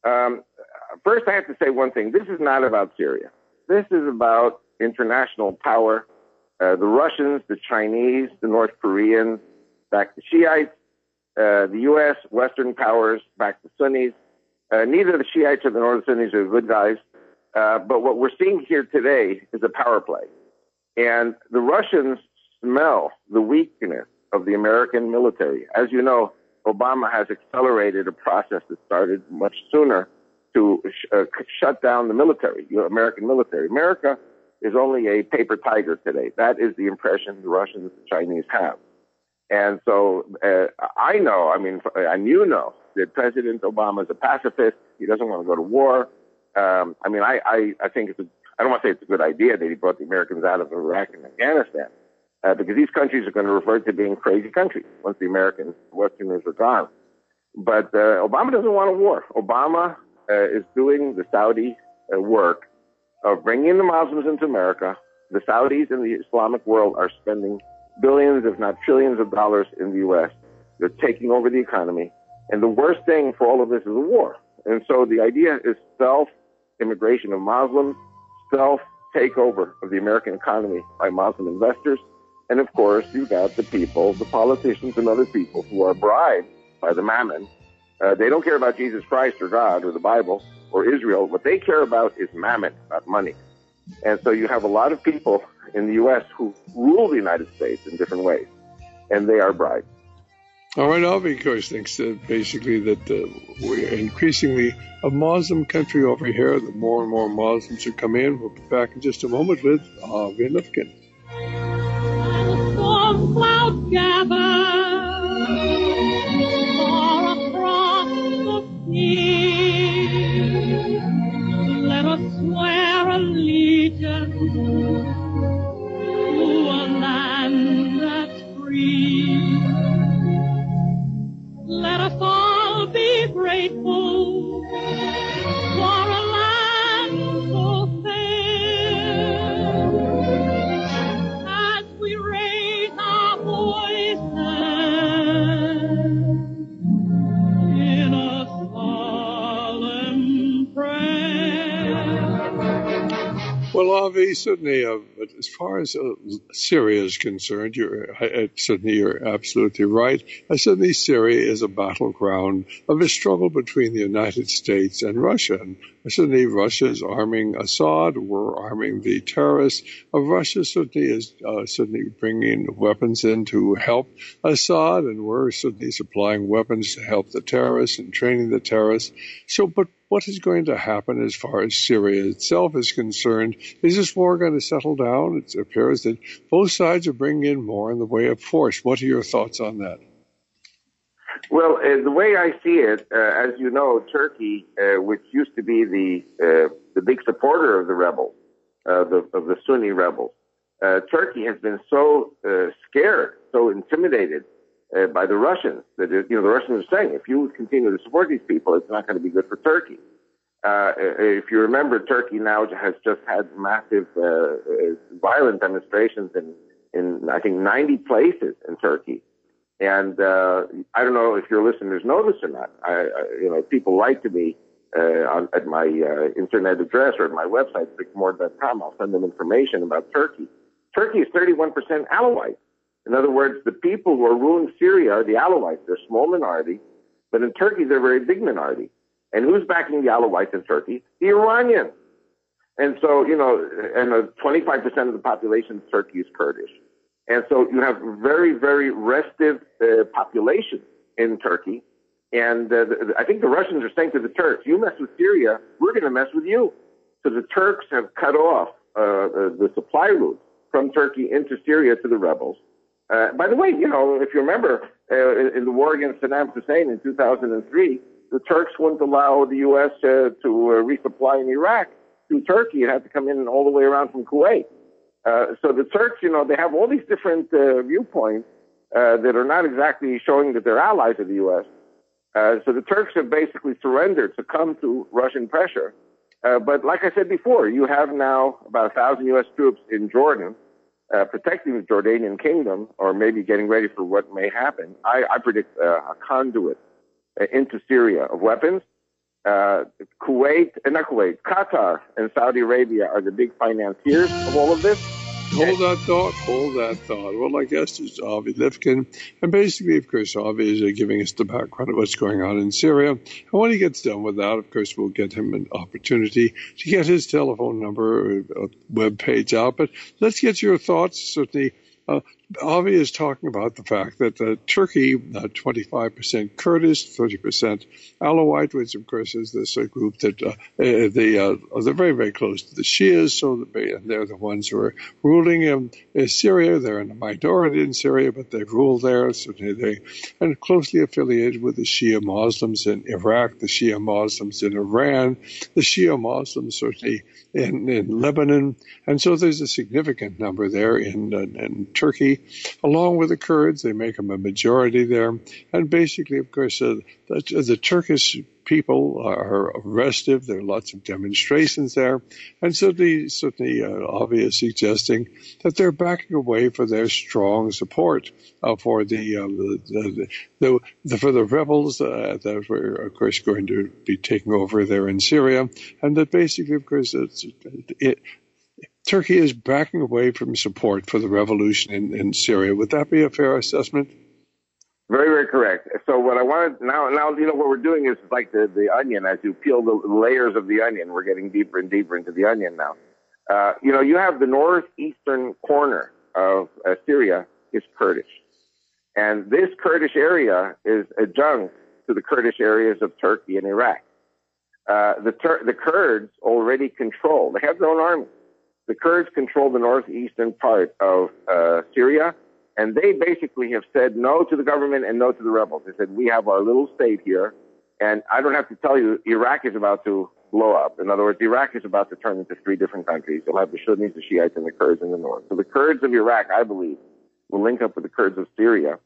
First, I have to say one thing. This is not about Syria. This is about international power. The Russians, the Chinese, the North Koreans back the Shiites, the U.S., Western powers back the Sunnis. Neither the Shiites or the North Sunnis are good guys. But what we're seeing here today is a power play. And the Russians smell the weakness of the American military. As you know, Obama has accelerated a process that started much sooner to shut down the military, American military. America is only a paper tiger today. That is the impression the Russians and the Chinese have. And so I know, and you know, that President Obama is a pacifist. He doesn't want to go to war. I think I don't want to say it's a good idea that he brought the Americans out of Iraq and Afghanistan, because these countries are going to revert to being crazy countries once the Americans, Westerners are gone. But Obama doesn't want a war. Obama is doing the Saudi work of bringing the Muslims into America. The Saudis and the Islamic world are spending billions, if not trillions of dollars in the U.S. They're taking over the economy. And the worst thing for all of this is a war. And so the idea is self-immigration of Muslims, self-takeover of the American economy by Muslim investors. And of course, you've got the people, the politicians and other people who are bribed by the mammon. They don't care about Jesus Christ or God or the Bible or Israel. What they care about is mammon, not money. And so you have a lot of people in the U.S. who rule the United States in different ways, and they are bribed. All right, Avi, of course, thinks that basically that we're increasingly a Muslim country over here. The more and more Muslims are coming in. We'll be back in just a moment with Avi Lifkin. Storm clouds gather far across the sea. Let us swear allegiance grateful for a land so fair. As we raise our voices in a solemn prayer. Well, Avi, certainly, but as far as Syria is concerned, you're absolutely right. Certainly, Syria is a battleground of a struggle between the United States and Russia. And certainly, Russia is arming Assad. We're arming the terrorists. Russia certainly is bringing weapons in to help Assad, and we're certainly supplying weapons to help the terrorists and training the terrorists. So, but what is going to happen as far as Syria itself is concerned? Is this war going to settle down? It appears that both sides are bringing in more in the way of force. What are your thoughts on that? Well, the way I see it, as you know, Turkey, which used to be the big supporter of the rebels, of the Sunni rebels, Turkey has been so scared, so intimidated by the Russians that the Russians are saying, if you continue to support these people, it's not going to be good for Turkey. If you remember, Turkey now has just had massive violent demonstrations in I think 90 places in Turkey. And I don't know if your listeners know this or not. People write to me at my internet address or at my website, rickmore.com. I'll send them information about Turkey. Turkey is 31% Alawite. In other words, the people who are ruling Syria are the Alawites. They're a small minority, but in Turkey they're a very big minority. And who's backing the Alawites in Turkey? The Iranians. And so, 25% of the population of Turkey is Kurdish. And so you have very, very restive population in Turkey. And I think the Russians are saying to the Turks, you mess with Syria, we're going to mess with you. So the Turks have cut off the supply route from Turkey into Syria to the rebels. By the way, if you remember, in the war against Saddam Hussein in 2003, the Turks wouldn't allow the U.S. to resupply in Iraq to Turkey. It had to come in all the way around from Kuwait. So the Turks, they have all these different viewpoints that are not exactly showing that they're allies of the U.S. So the Turks have basically surrendered, succumbed to Russian pressure. But like I said before, you have now about 1,000 U.S. troops in Jordan, protecting the Jordanian kingdom, or maybe getting ready for what may happen. I predict a conduit into Syria of weapons. Qatar and Saudi Arabia are the big financiers of all of this. Hold that thought. Well, my guest is Avi Lifkin. And basically, of course, Avi is giving us the background of what's going on in Syria. And when he gets done with that, of course, we'll get him an opportunity to get his telephone number, web page out. But let's get your thoughts. Certainly, Avi is talking about the fact that Turkey, 25% Kurdish, 30% Alawite, which of course is this group that they're very, very close to the Shias, so they're the ones who are ruling in Syria. They're in a minority in Syria, but they rule there. Certainly and closely affiliated with the Shia Muslims in Iraq, the Shia Muslims in Iran, the Shia Muslims certainly in Lebanon, and so there's a significant number there in Turkey. Along with the Kurds, they make them a majority there. And basically, of course, the Turkish people are restive. There are lots of demonstrations there. And certainly Avi is suggesting that they're backing away for their strong support for the rebels that were, of course, going to be taking over there in Syria. And that basically, of course, Turkey is backing away from support for the revolution in Syria. Would that be a fair assessment? Very, very correct. So what I wanted now, what we're doing is like the onion. As you peel the layers of the onion, we're getting deeper and deeper into the onion now. You have the northeastern corner of Syria is Kurdish. And this Kurdish area is adjunct to the Kurdish areas of Turkey and Iraq. The Kurds already control, they have their own army. The Kurds control the northeastern part of Syria, and they basically have said no to the government and no to the rebels. They said, we have our little state here, and I don't have to tell you, Iraq is about to blow up. In other words, Iraq is about to turn into 3 different countries. You'll have the Sunnis, the Shiites, and the Kurds in the north. So the Kurds of Iraq, I believe, will link up with the Kurds of Syria,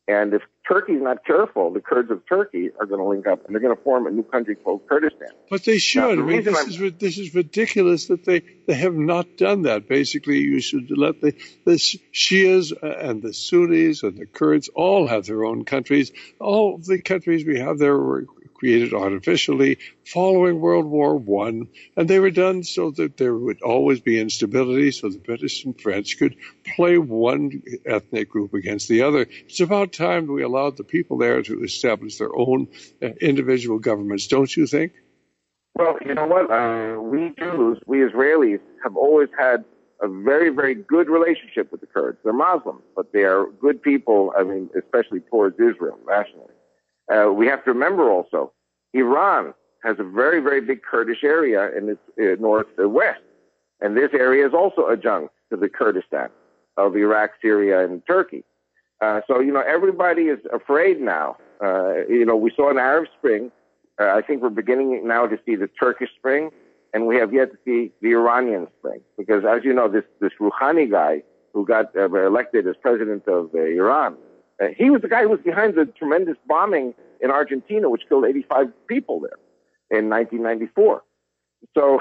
And if Turkey's not careful, the Kurds of Turkey are going to link up, and they're going to form a new country called Kurdistan. But they should. Now, This is ridiculous that they have not done that. Basically, you should let the Shias and the Sunnis and the Kurds all have their own countries. All of the countries we have there were created artificially following World War I, and they were done so that there would always be instability, so the British and French could play one ethnic group against the other. It's about time we allowed the people there to establish their own individual governments, don't you think? Well, you know what? We Jews, we Israelis, have always had a very, very good relationship with the Kurds. They're Muslims, but they are good people, I mean, especially towards Israel, nationally. We have to remember also, Iran has a very, very big Kurdish area in its northwest. And this area is also adjunct to the Kurdistan of Iraq, Syria, and Turkey. So, everybody is afraid now. We saw an Arab Spring. I think we're beginning now to see the Turkish Spring, and we have yet to see the Iranian Spring. Because, as you know, this Rouhani guy who got elected as president of Iran, he was the guy who was behind the tremendous bombing in Argentina, which killed 85 people there in 1994. So,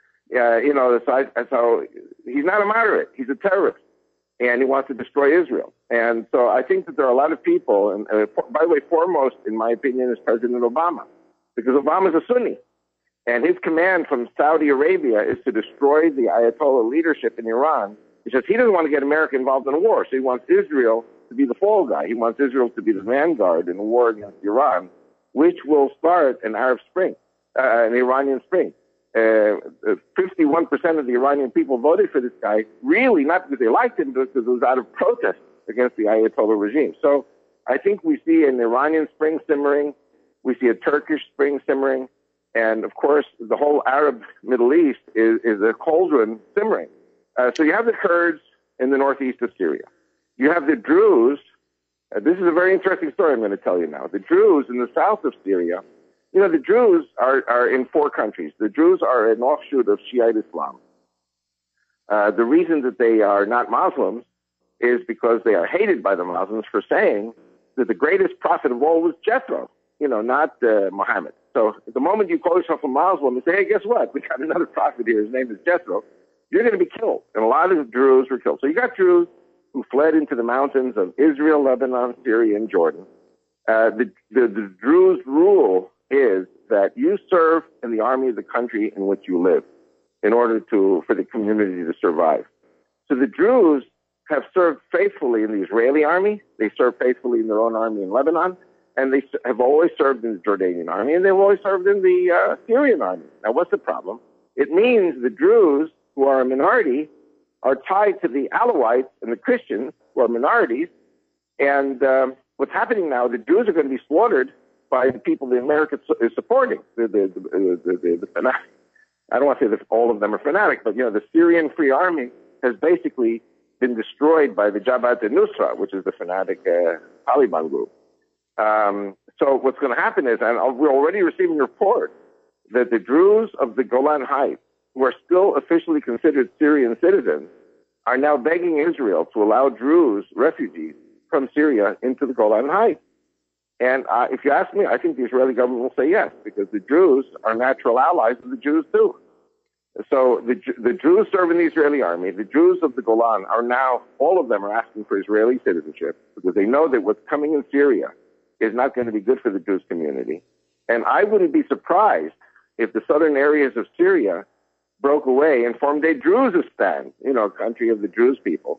so he's not a moderate. He's a terrorist, and he wants to destroy Israel. And so I think that there are a lot of people, and by the way, foremost, in my opinion, is President Obama, because Obama's a Sunni. And his command from Saudi Arabia is to destroy the Ayatollah leadership in Iran, because he doesn't want to get America involved in a war. So he wants Israel to be the fall guy. He wants Israel to be the vanguard in a war against Iran, which will start an Arab Spring, an Iranian Spring. 51% of the Iranian people voted for this guy, really not because they liked him, but because it was out of protest against the Ayatollah regime. So I think we see an Iranian Spring simmering. We see a Turkish Spring simmering. And, of course, the whole Arab Middle East is a cauldron simmering. So you have the Kurds in the northeast of Syria. You have the Druze. This is a very interesting story I'm going to tell you now. The Druze in the south of Syria, the Druze are in 4 countries. The Druze are an offshoot of Shiite Islam. The reason that they are not Muslims is because they are hated by the Muslims for saying that the greatest prophet of all was Jethro, not Muhammad. So at the moment you call yourself a Muslim and say, hey, guess what? We got another prophet here. His name is Jethro. You're going to be killed. And a lot of Druze were killed. So you got Druze who fled into the mountains of Israel, Lebanon, Syria, and Jordan. The Druze rule is that you serve in the army of the country in which you live in order for the community to survive. So the Druze have served faithfully in the Israeli army. They serve faithfully in their own army in Lebanon. And they have always served in the Jordanian army, and they've always served in the Syrian army. Now, what's the problem? It means the Druze, who are a minority, are tied to the Alawites and the Christians, who are minorities. And what's happening now, the Druze are going to be slaughtered by the people that America is supporting. The fanatic. I don't want to say that all of them are fanatic, but, the Syrian Free Army has basically been destroyed by the Jabhat al-Nusra, which is the fanatic Taliban group. So what's going to happen is, and we're already receiving reports that the Druze of the Golan Heights, who are still officially considered Syrian citizens, are now begging Israel to allow Druze refugees from Syria into the Golan Heights. And if you ask me, I think the Israeli government will say yes, because the Druze are natural allies of the Jews too. So the Druze serve in the Israeli army. The Druze of the Golan are now, all of them are asking for Israeli citizenship because they know that what's coming in Syria is not going to be good for the Jewish community. And I wouldn't be surprised if the southern areas of Syria broke away and formed a Druzistan, a country of the Druze people.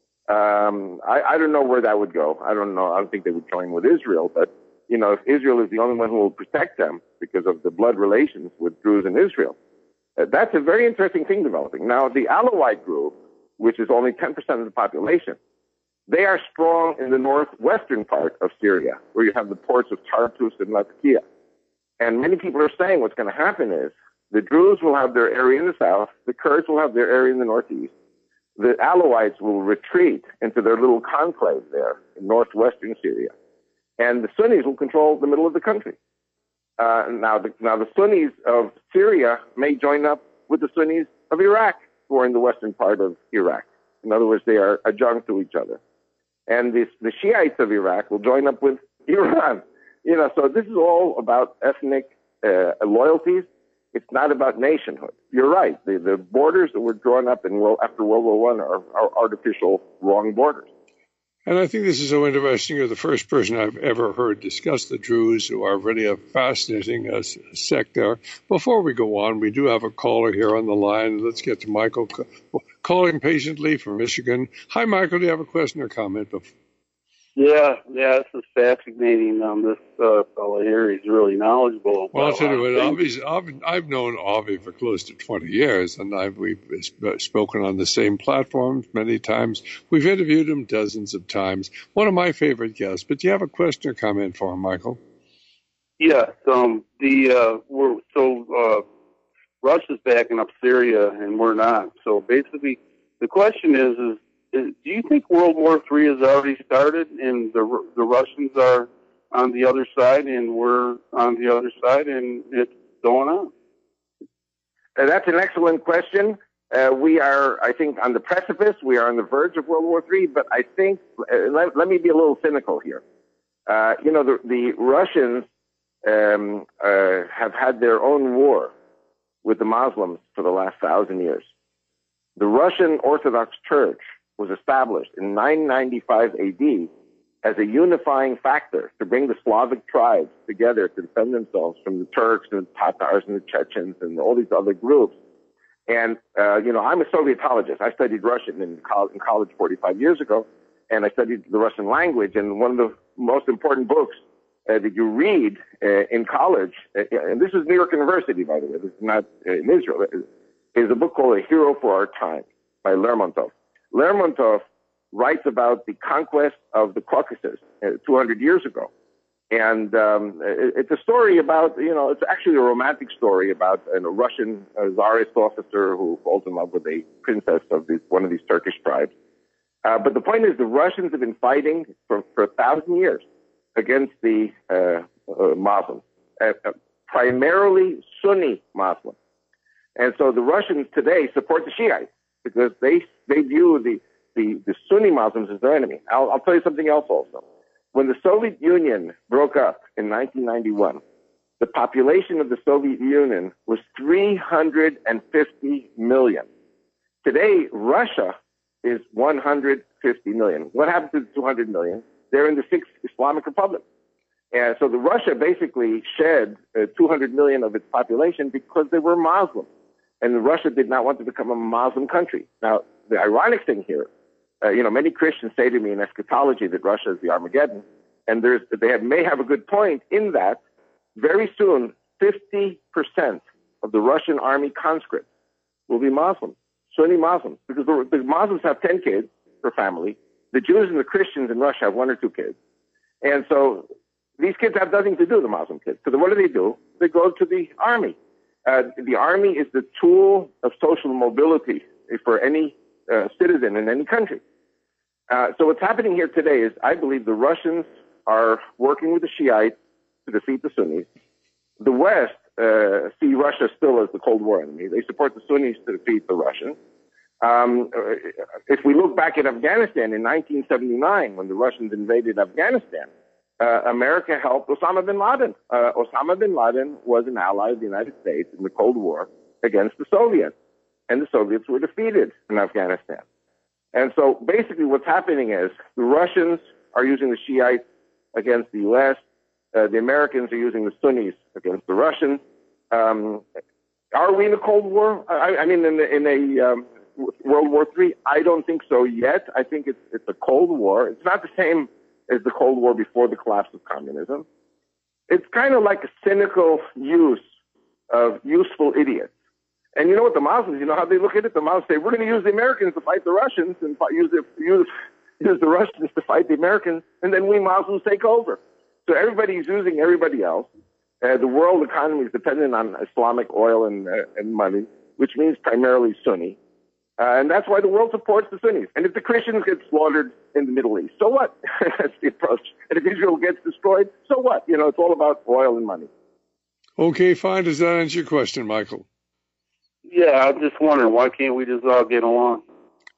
I don't know where that would go. I don't know. I don't think they would join with Israel, but, if Israel is the only one who will protect them because of the blood relations with Druze and Israel, that's a very interesting thing developing. Now, the Alawite group, which is only 10% of the population, they are strong in the northwestern part of Syria, where you have the ports of Tartus and Latakia. And many people are saying what's going to happen is the Druze will have their area in the south, the Kurds will have their area in the northeast, the Alawites will retreat into their little conclave there in northwestern Syria, and the Sunnis will control the middle of the country. Now the Sunnis of Syria may join up with the Sunnis of Iraq, who are in the western part of Iraq. In other words, they are adjunct to each other. and the Shiites of Iraq will join up with Iran. So this is all about ethnic loyalties. It's not about nationhood. You're right. The borders that were drawn up after World War I are artificial, wrong borders. And I think this is so interesting. You're the first person I've ever heard discuss the Druze, who are really a fascinating sect there. Before we go on, we do have a caller here on the line. Let's get to Michael calling patiently from Michigan. Hi, Michael. Do you have a question or comment? Yeah, this is fascinating. This fellow here, he's really knowledgeable. Well, I'll tell you what, I've known Avi for close to 20 years, and we've spoken on the same platforms many times. We've interviewed him dozens of times. One of my favorite guests. But do you have a question or comment for him, Michael? Yes. Russia's backing up Syria, and we're not. So basically, the question is do you think World War III has already started and the Russians are on the other side and we're on the other side and it's going on? That's an excellent question. We are, I think, on the precipice. We are on the verge of World War III, but I think, let me be a little cynical here. The Russians have had their own war with the Muslims for the last 1,000 years. The Russian Orthodox Church was established in 995 AD as a unifying factor to bring the Slavic tribes together to defend themselves from the Turks and the Tatars and the Chechens and all these other groups. And, I'm a Sovietologist. I studied Russian in college 45 years ago, and I studied the Russian language. And one of the most important books that you read in college, and this is New York University, by the way, this is not in Israel, is a book called A Hero for Our Time by Lermontov. Lermontov writes about the conquest of the Caucasus 200 years ago. And it's a story about, it's actually a romantic story about a Russian Tsarist officer who falls in love with a princess of one of these Turkish tribes. But the point is the Russians have been fighting for 1,000 years against the Muslims, primarily Sunni Muslims. And so the Russians today support the Shiites because they view the Sunni Muslims as their enemy. I'll tell you something else also. When the Soviet Union broke up in 1991, the population of the Soviet Union was 350 million. Today, Russia is 150 million. What happened to the 200 million? They're in the sixth Islamic Republic. And so the Russia basically shed 200 million of its population because they were Muslim. And Russia did not want to become a Muslim country. Now, the ironic thing here, many Christians say to me in eschatology that Russia is the Armageddon, and they may have a good point in that very soon 50% of the Russian army conscripts will be Muslims, Sunni Muslims, because the Muslims have 10 kids per family. The Jews and the Christians in Russia have 1 or 2 kids. And so these kids have nothing to do, the Muslim kids. So what do? They go to the army. The army is the tool of social mobility for any citizen in any country. So what's happening here today is I believe the Russians are working with the Shiites to defeat the Sunnis. The West see Russia still as the Cold War enemy. They support the Sunnis to defeat the Russians. If we look back at Afghanistan in 1979, when the Russians invaded Afghanistan, America helped Osama bin Laden. Osama bin Laden was an ally of the United States in the Cold War against the Soviets, and the Soviets were defeated in Afghanistan. And so basically what's happening is the Russians are using the Shiites against the U.S., the Americans are using the Sunnis against the Russians. Are we in a Cold War? In a World War III? I don't think so yet. I think it's a Cold War. It's not the same as the Cold War before the collapse of communism. It's kind of like a cynical use of useful idiots. And you know what the Muslims, you know how they look at it? The Muslims say, we're going to use the Americans to fight the Russians and use the Russians to fight the Americans, and then we Muslims take over. So everybody's using everybody else. The world economy is dependent on Islamic oil and money, which means primarily Sunni. And that's why the world supports the Sunnis. And if the Christians get slaughtered in the Middle East, so what? That's the approach. And if Israel gets destroyed, so what? It's all about oil and money. Okay, fine. Does that answer your question, Michael? Yeah, I'm just wondering, why can't we just all get along?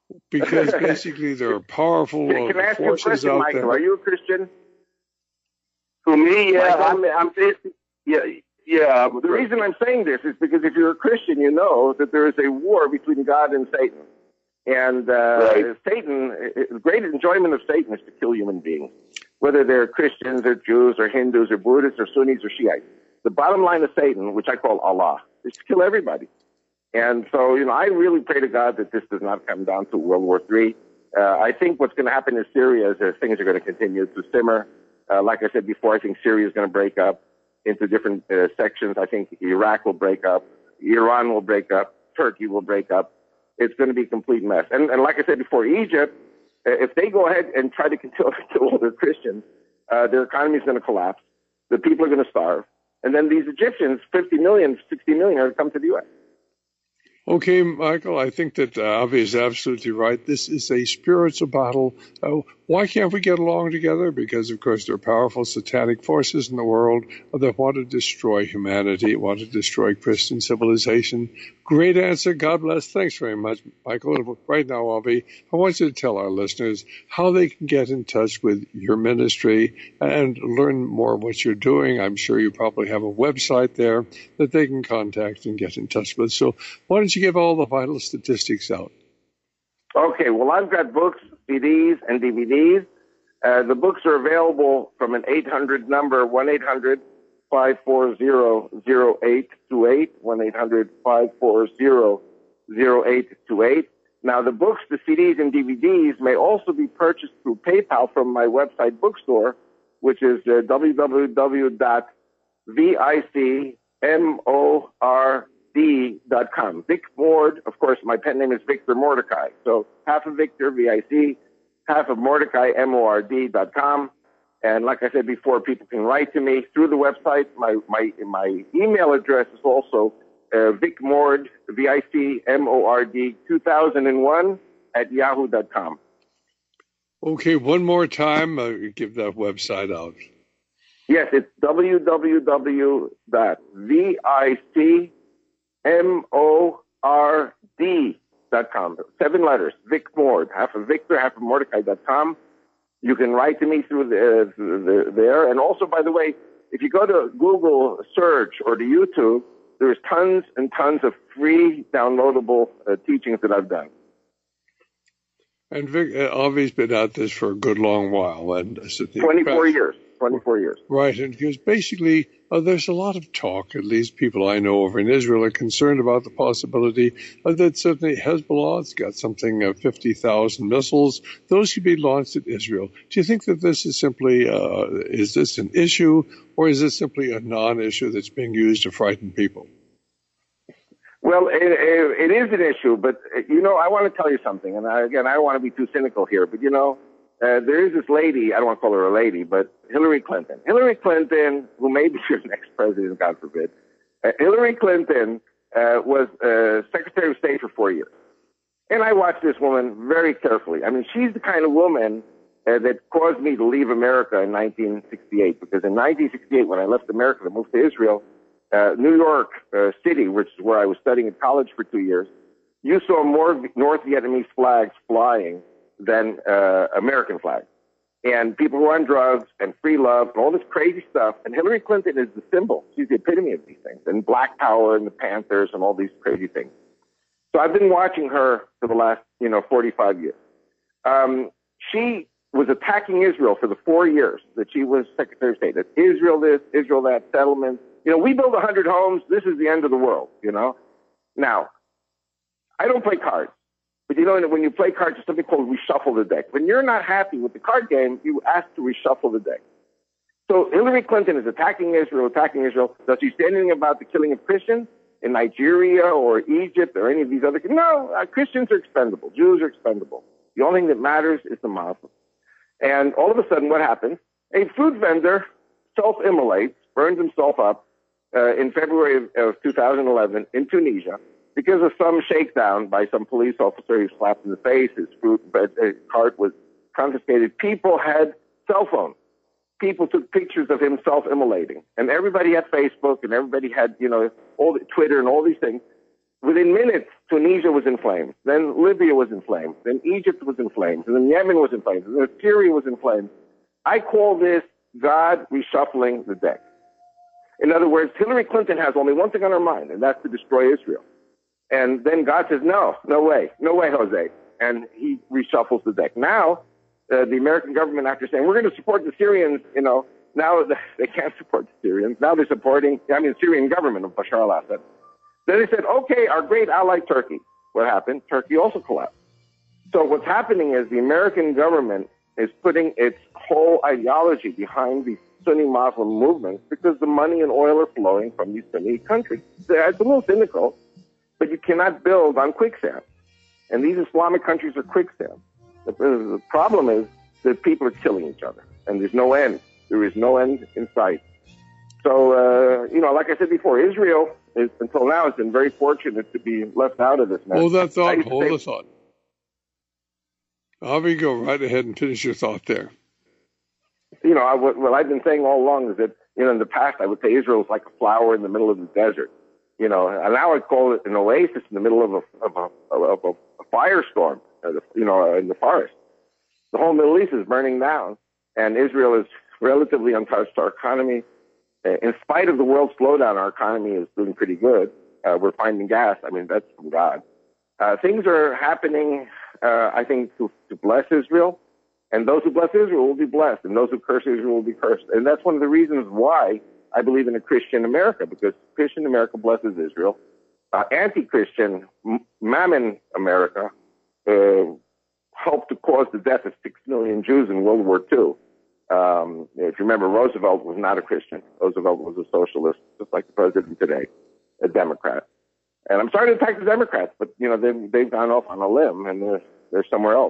Because basically there are powerful Can I ask you a forces question, out Michael? there. Are you a Christian? For me, yeah, Michael? I'm basically, yeah. The reason I'm saying this is because if you're a Christian, you know that there is a war between God and Satan. And Satan, the great enjoyment of Satan is to kill human beings, whether they're Christians or Jews or Hindus or Buddhists or Sunnis or Shiites. The bottom line of Satan, which I call Allah, is to kill everybody. And so, I really pray to God that this does not come down to World War III. I think what's going to happen in Syria is that things are going to continue to simmer. Like I said before, I think Syria is going to break up into different sections. I think Iraq will break up. Iran will break up. Turkey will break up. It's going to be a complete mess. And like I said before, Egypt, if they go ahead and try to kill all their Christians, their economy is going to collapse. The people are going to starve. And then these Egyptians, 50 million, 60 million, are going to come to the U.S. Okay, Michael, I think that Avi is absolutely right. This is a spiritual battle. Why can't we get along together? Because, of course, there are powerful satanic forces in the world that want to destroy humanity, want to destroy Christian civilization. Great answer. God bless. Thanks very much, Michael. Right now, Avi, I want you to tell our listeners how they can get in touch with your ministry and learn more of what you're doing. I'm sure you probably have a website there that they can contact and get in touch with. So why don't you give all the vital statistics out? Okay, well, I've got books, CDs, and DVDs. The books are available from an 800 number, 1-800-540-0828, 1-800-540-0828. Now, the books, the CDs, and DVDs may also be purchased through PayPal from my website bookstore, which is www.vicmord.com. Vic Mord, of course, my pen name is Victor Mordecai. So half of Victor, VIC, half of Mordecai, MORD.com. And like I said before, people can write to me through the website. My email address is also Vic Mord, VICMORD 2001 at yahoo.com. Okay, one more time, give that website out. Yes, it's www.vicmord.com. 7 letters, Vic Mord, half of Victor, half of Mordecai.com. You can write to me through there. And also, by the way, if you go to Google search or to YouTube, there's tons and tons of free downloadable teachings that I've done. And Vic, Avi's been at this for a good long while. And 24 years. 24 years. Right, and because basically there's a lot of talk, at least people I know over in Israel are concerned about the possibility that certainly Hezbollah's got something 50,000 missiles. Those could be launched at Israel. Do you think that this is simply, is this an issue, or is this simply a non-issue that's being used to frighten people? Well, it is an issue, but, I want to tell you something, and I don't want to be too cynical here, but, there is this lady, I don't want to call her a lady, but Hillary Clinton. Hillary Clinton, who may be your next president, God forbid. Hillary Clinton was Secretary of State for 4 years. And I watched this woman very carefully. I mean, she's the kind of woman that caused me to leave America in 1968, because in 1968, when I left America to move to Israel, New York City, which is where I was studying at college for 2 years, you saw more North Vietnamese flags flying than American flags. And people were on drugs and free love and all this crazy stuff. And Hillary Clinton is the symbol. She's the epitome of these things. And Black Power and the Panthers and all these crazy things. So I've been watching her for the last, 45 years. She was attacking Israel for the 4 years that she was Secretary of State. That Israel this, Israel that, settlements. We build 100 homes. This is the end of the world, Now, I don't play cards. But when you play cards, there's something called reshuffle the deck. When you're not happy with the card game, you ask to reshuffle the deck. So Hillary Clinton is attacking Israel. Does she say anything about the killing of Christians in Nigeria or Egypt or any of these other? No, Christians are expendable. Jews are expendable. The only thing that matters is the Muslims. And all of a sudden, what happens? A food vendor self-immolates, burns himself up in February of 2011 in Tunisia, because of some shakedown by some police officer who slapped in the face. His fruit cart was confiscated. People had cell phones. People took pictures of him self-immolating. And everybody had Facebook, and everybody had, all the Twitter and all these things. Within minutes, Tunisia was in flames. Then Libya was in flames. Then Egypt was in flames. And then Yemen was in flames. And then Syria was in flames. I call this God reshuffling the deck. In other words, Hillary Clinton has only one thing on her mind, and that's to destroy Israel. And then God says, no way, Jose. And he reshuffles the deck. Now, the American government, after saying, we're going to support the Syrians, now they can't support the Syrians. Now they're supporting, the Syrian government of Bashar al-Assad. Then they said, okay, our great ally Turkey. What happened? Turkey also collapsed. So what's happening is the American government is putting its whole ideology behind these Sunni Muslim movements because the money and oil are flowing from these Sunni countries. It's a little cynical, but you cannot build on quicksand. And these Islamic countries are quicksand. The problem is that people are killing each other, and there's no end. There is no end in sight. So, like I said before, Israel, until now, has been very fortunate to be left out of this mess. Hold the thought. Avi, go right ahead and finish your thought there. What I've been saying all along is that, in the past, I would say Israel is like a flower in the middle of the desert. And now I call it an oasis in the middle of a firestorm, in the forest. The whole Middle East is burning down, and Israel is relatively untouched. Our economy, in spite of the world slowdown, our economy is doing pretty good. We're finding gas. That's from God. Things are happening, I think, to bless Israel. And those who bless Israel will be blessed, and those who curse Israel will be cursed. And that's one of the reasons why I believe in a Christian America, because Christian America blesses Israel. Anti-Christian Mammon America helped to cause the death of 6 million Jews in World War II. If you remember, Roosevelt was not a Christian. Roosevelt was a socialist, just like the president today, a Democrat. And I'm sorry to attack the Democrats, but, they've gone off on a limb, and they're somewhere else,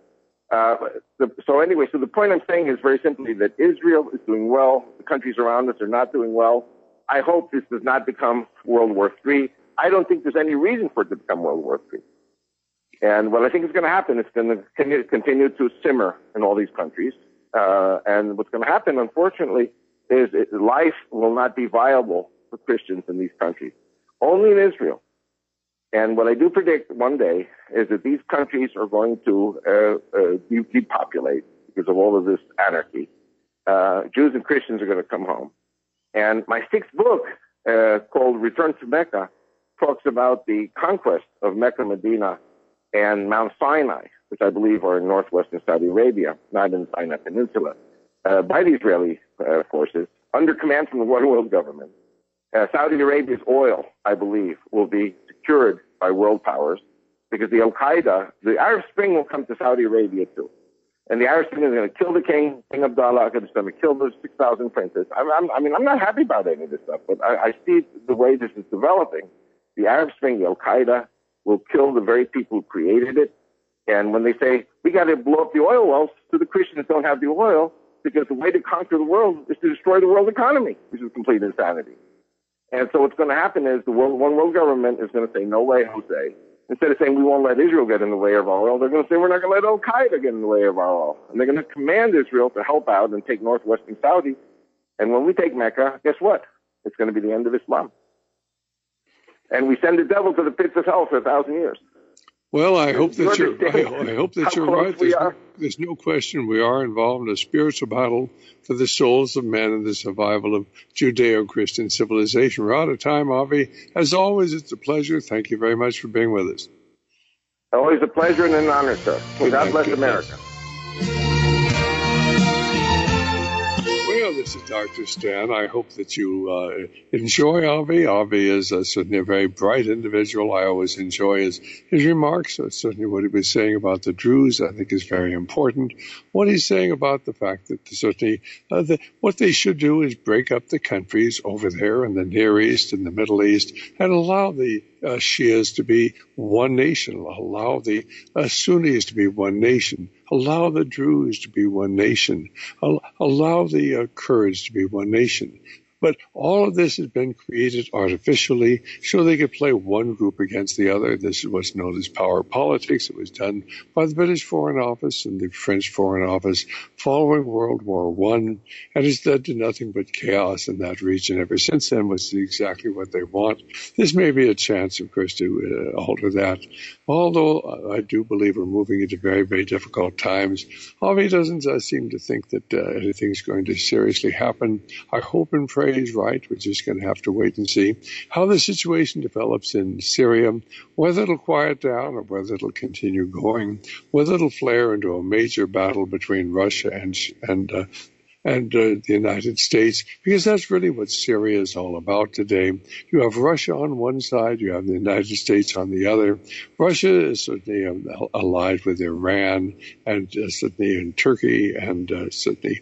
So the point I'm saying is very simply that Israel is doing well. The countries around us are not doing well. I hope this does not become World War III. I don't think there's any reason for it to become World War III. And what I think is going to happen, it's going to continue to simmer in all these countries. And what's going to happen, unfortunately, is life will not be viable for Christians in these countries. Only in Israel. And what I do predict one day is that these countries are going to depopulate because of all of this anarchy. Jews and Christians are going to come home. And my sixth book, called Return to Mecca, talks about the conquest of Mecca, Medina, and Mount Sinai, which I believe are in northwestern Saudi Arabia, not in the Sinai Peninsula, by the Israeli forces, under command from the One World Government. Saudi Arabia's oil, I believe, will be secured by world powers because the Al-Qaeda, the Arab Spring will come to Saudi Arabia too. And the Arab Spring is going to kill the king, King Abdullah, it's going to kill those 6,000 princes. I'm not happy about any of this stuff, but I see the way this is developing. The Arab Spring, the Al-Qaeda, will kill the very people who created it. And when they say, we got to blow up the oil wells so the Christians don't have the oil, because the way to conquer the world is to destroy the world economy, which is complete insanity. And so what's going to happen is the One World Government is going to say, no way, Jose. Instead of saying we won't let Israel get in the way of our oil, they're going to say we're not going to let Al-Qaeda get in the way of our oil. And they're going to command Israel to help out and take northwestern Saudi. And when we take Mecca, guess what? It's going to be the end of Islam. And we send the devil to the pits of hell for 1,000 years. Well, I hope that you're right. There's no question we are involved in a spiritual battle for the souls of men and the survival of Judeo-Christian civilization. We're out of time, Avi. As always, it's a pleasure. Thank you very much for being with us. Always a pleasure and an honor, sir. God bless America. Well, this is Dr. Stan. I hope that you enjoy Avi. Avi is certainly a very bright individual. I always enjoy his remarks. So certainly what he was saying about the Druze, I think, is very important. What he's saying about the fact that certainly what they should do is break up the countries over there in the Near East and the Middle East and allow the Shias to be one nation, allow the Sunnis to be one nation, allow the Druze to be one nation, allow the Kurds to be one nation. But all of this has been created artificially so they could play one group against the other. This is what's known as power politics. It was done by the British Foreign Office and the French Foreign Office following World War I, and it's led to nothing but chaos in that region ever since then, which is exactly what they want. This may be a chance, of course, to alter that. Although I do believe we're moving into very, very difficult times. Harvey doesn't seem to think that anything's going to seriously happen. I hope and pray he's right. We're just going to have to wait and see how the situation develops in Syria, whether it'll quiet down or whether it'll continue going, whether it'll flare into a major battle between Russia and the United States, because that's really what Syria is all about today. You have Russia on one side, you have the United States on the other. Russia is certainly allied with Iran and certainly in Turkey and certainly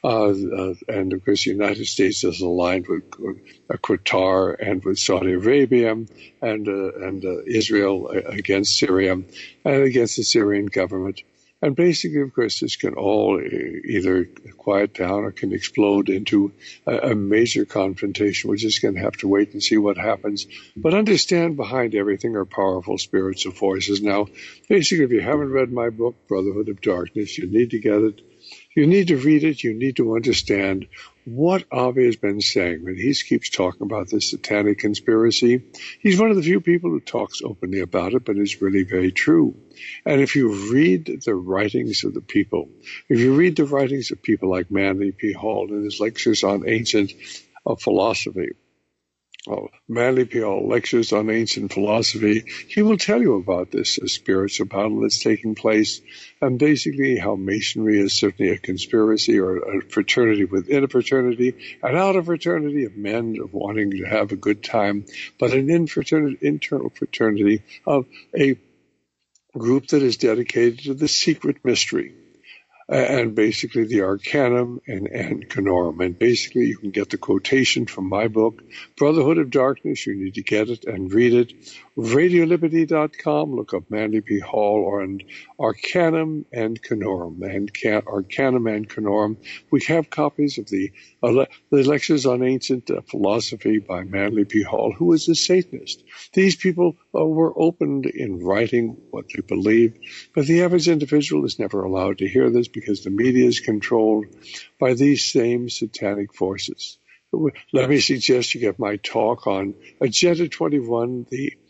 and of course the United States is aligned with Qatar and with Saudi Arabia and Israel against Syria and against the Syrian government. And basically, of course, this can all either quiet down or can explode into a major confrontation. We're just going to have to wait and see what happens. But understand behind everything are powerful spiritual forces. Now, basically, if you haven't read my book, Brotherhood of Darkness, you need to get it. You need to read it. You need to understand what Avi has been saying when he keeps talking about this satanic conspiracy. He's one of the few people who talks openly about it, but it's really very true. And if you read the writings of the people, if you read the writings of people like Manly P. Hall in his lectures on ancient philosophy, Manly P. Hall lectures on ancient philosophy, he will tell you about this spiritual battle that's taking place, and basically how Masonry is certainly a conspiracy or a fraternity within a fraternity, an outer fraternity of men of wanting to have a good time, but an internal fraternity of a group that is dedicated to the secret mystery. And basically the Arcanum and Canorum. And basically you can get the quotation from my book, Brotherhood of Darkness. You need to get it and read it. RadioLiberty.com. Look up Manly P. Hall or Arcanum and Canorum. Arcanum and Canorum. We have copies of the lectures on ancient philosophy by Manly P. Hall, who was a Satanist. These people were opened in writing what they believed, but the average individual is never allowed to hear this because the media is controlled by these same satanic forces. Let me suggest you get my talk on Agenda 21,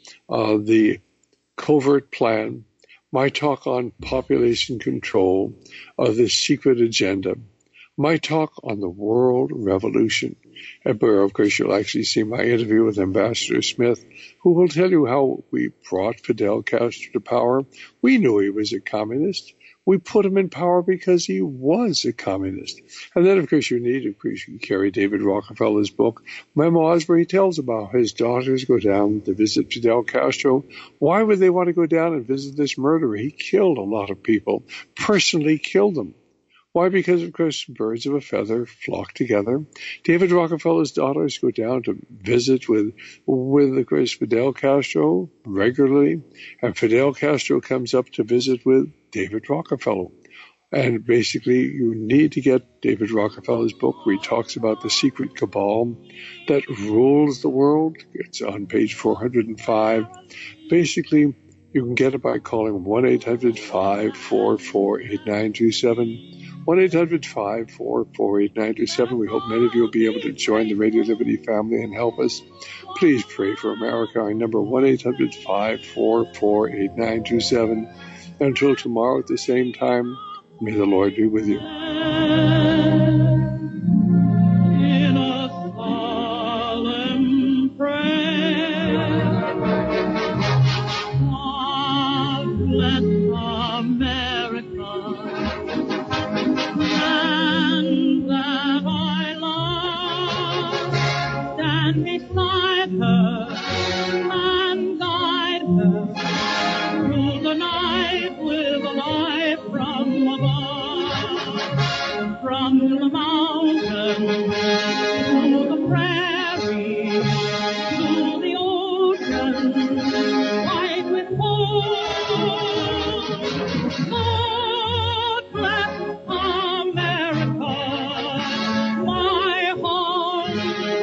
the covert plan, my talk on population control of the secret agenda, my talk on the world revolution. And where, of course, you'll actually see my interview with Ambassador Smith, who will tell you how we brought Fidel Castro to power. We knew he was a communist. We put him in power because he was a communist. And then, of course, you carry David Rockefeller's book, Memoirs, where he tells about his daughters go down to visit Fidel Castro. Why would they want to go down and visit this murderer? He killed a lot of people, personally killed them. Why? Because, of course, birds of a feather flock together. David Rockefeller's daughters go down to visit with of course, Fidel Castro regularly, and Fidel Castro comes up to visit with David Rockefeller. And basically, you need to get David Rockefeller's book where he talks about the secret cabal that rules the world. It's on page 405. Basically, you can get it by calling 1-800-544-8927. 1-800-544-8927. We hope many of you will be able to join the Radio Liberty family and help us. Please pray for America. Our number 1-800-544-8927. Until tomorrow at the same time, may the Lord be with you. In a solemn prayer, God bless America, and that I love, stand beside her and guide her through the night with a light from above, from the mountain to the prairie to the ocean white with gold. God bless America, my home.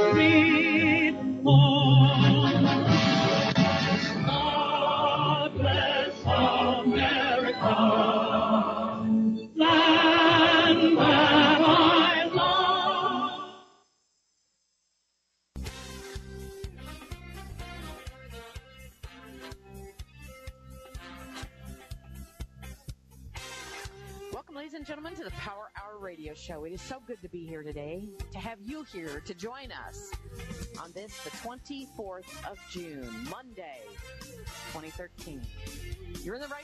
and gentlemen, to the Power Hour Radio Show. It is so good to be here today, to have you here to join us on this, the 24th of June, Monday, 2013. You're in the right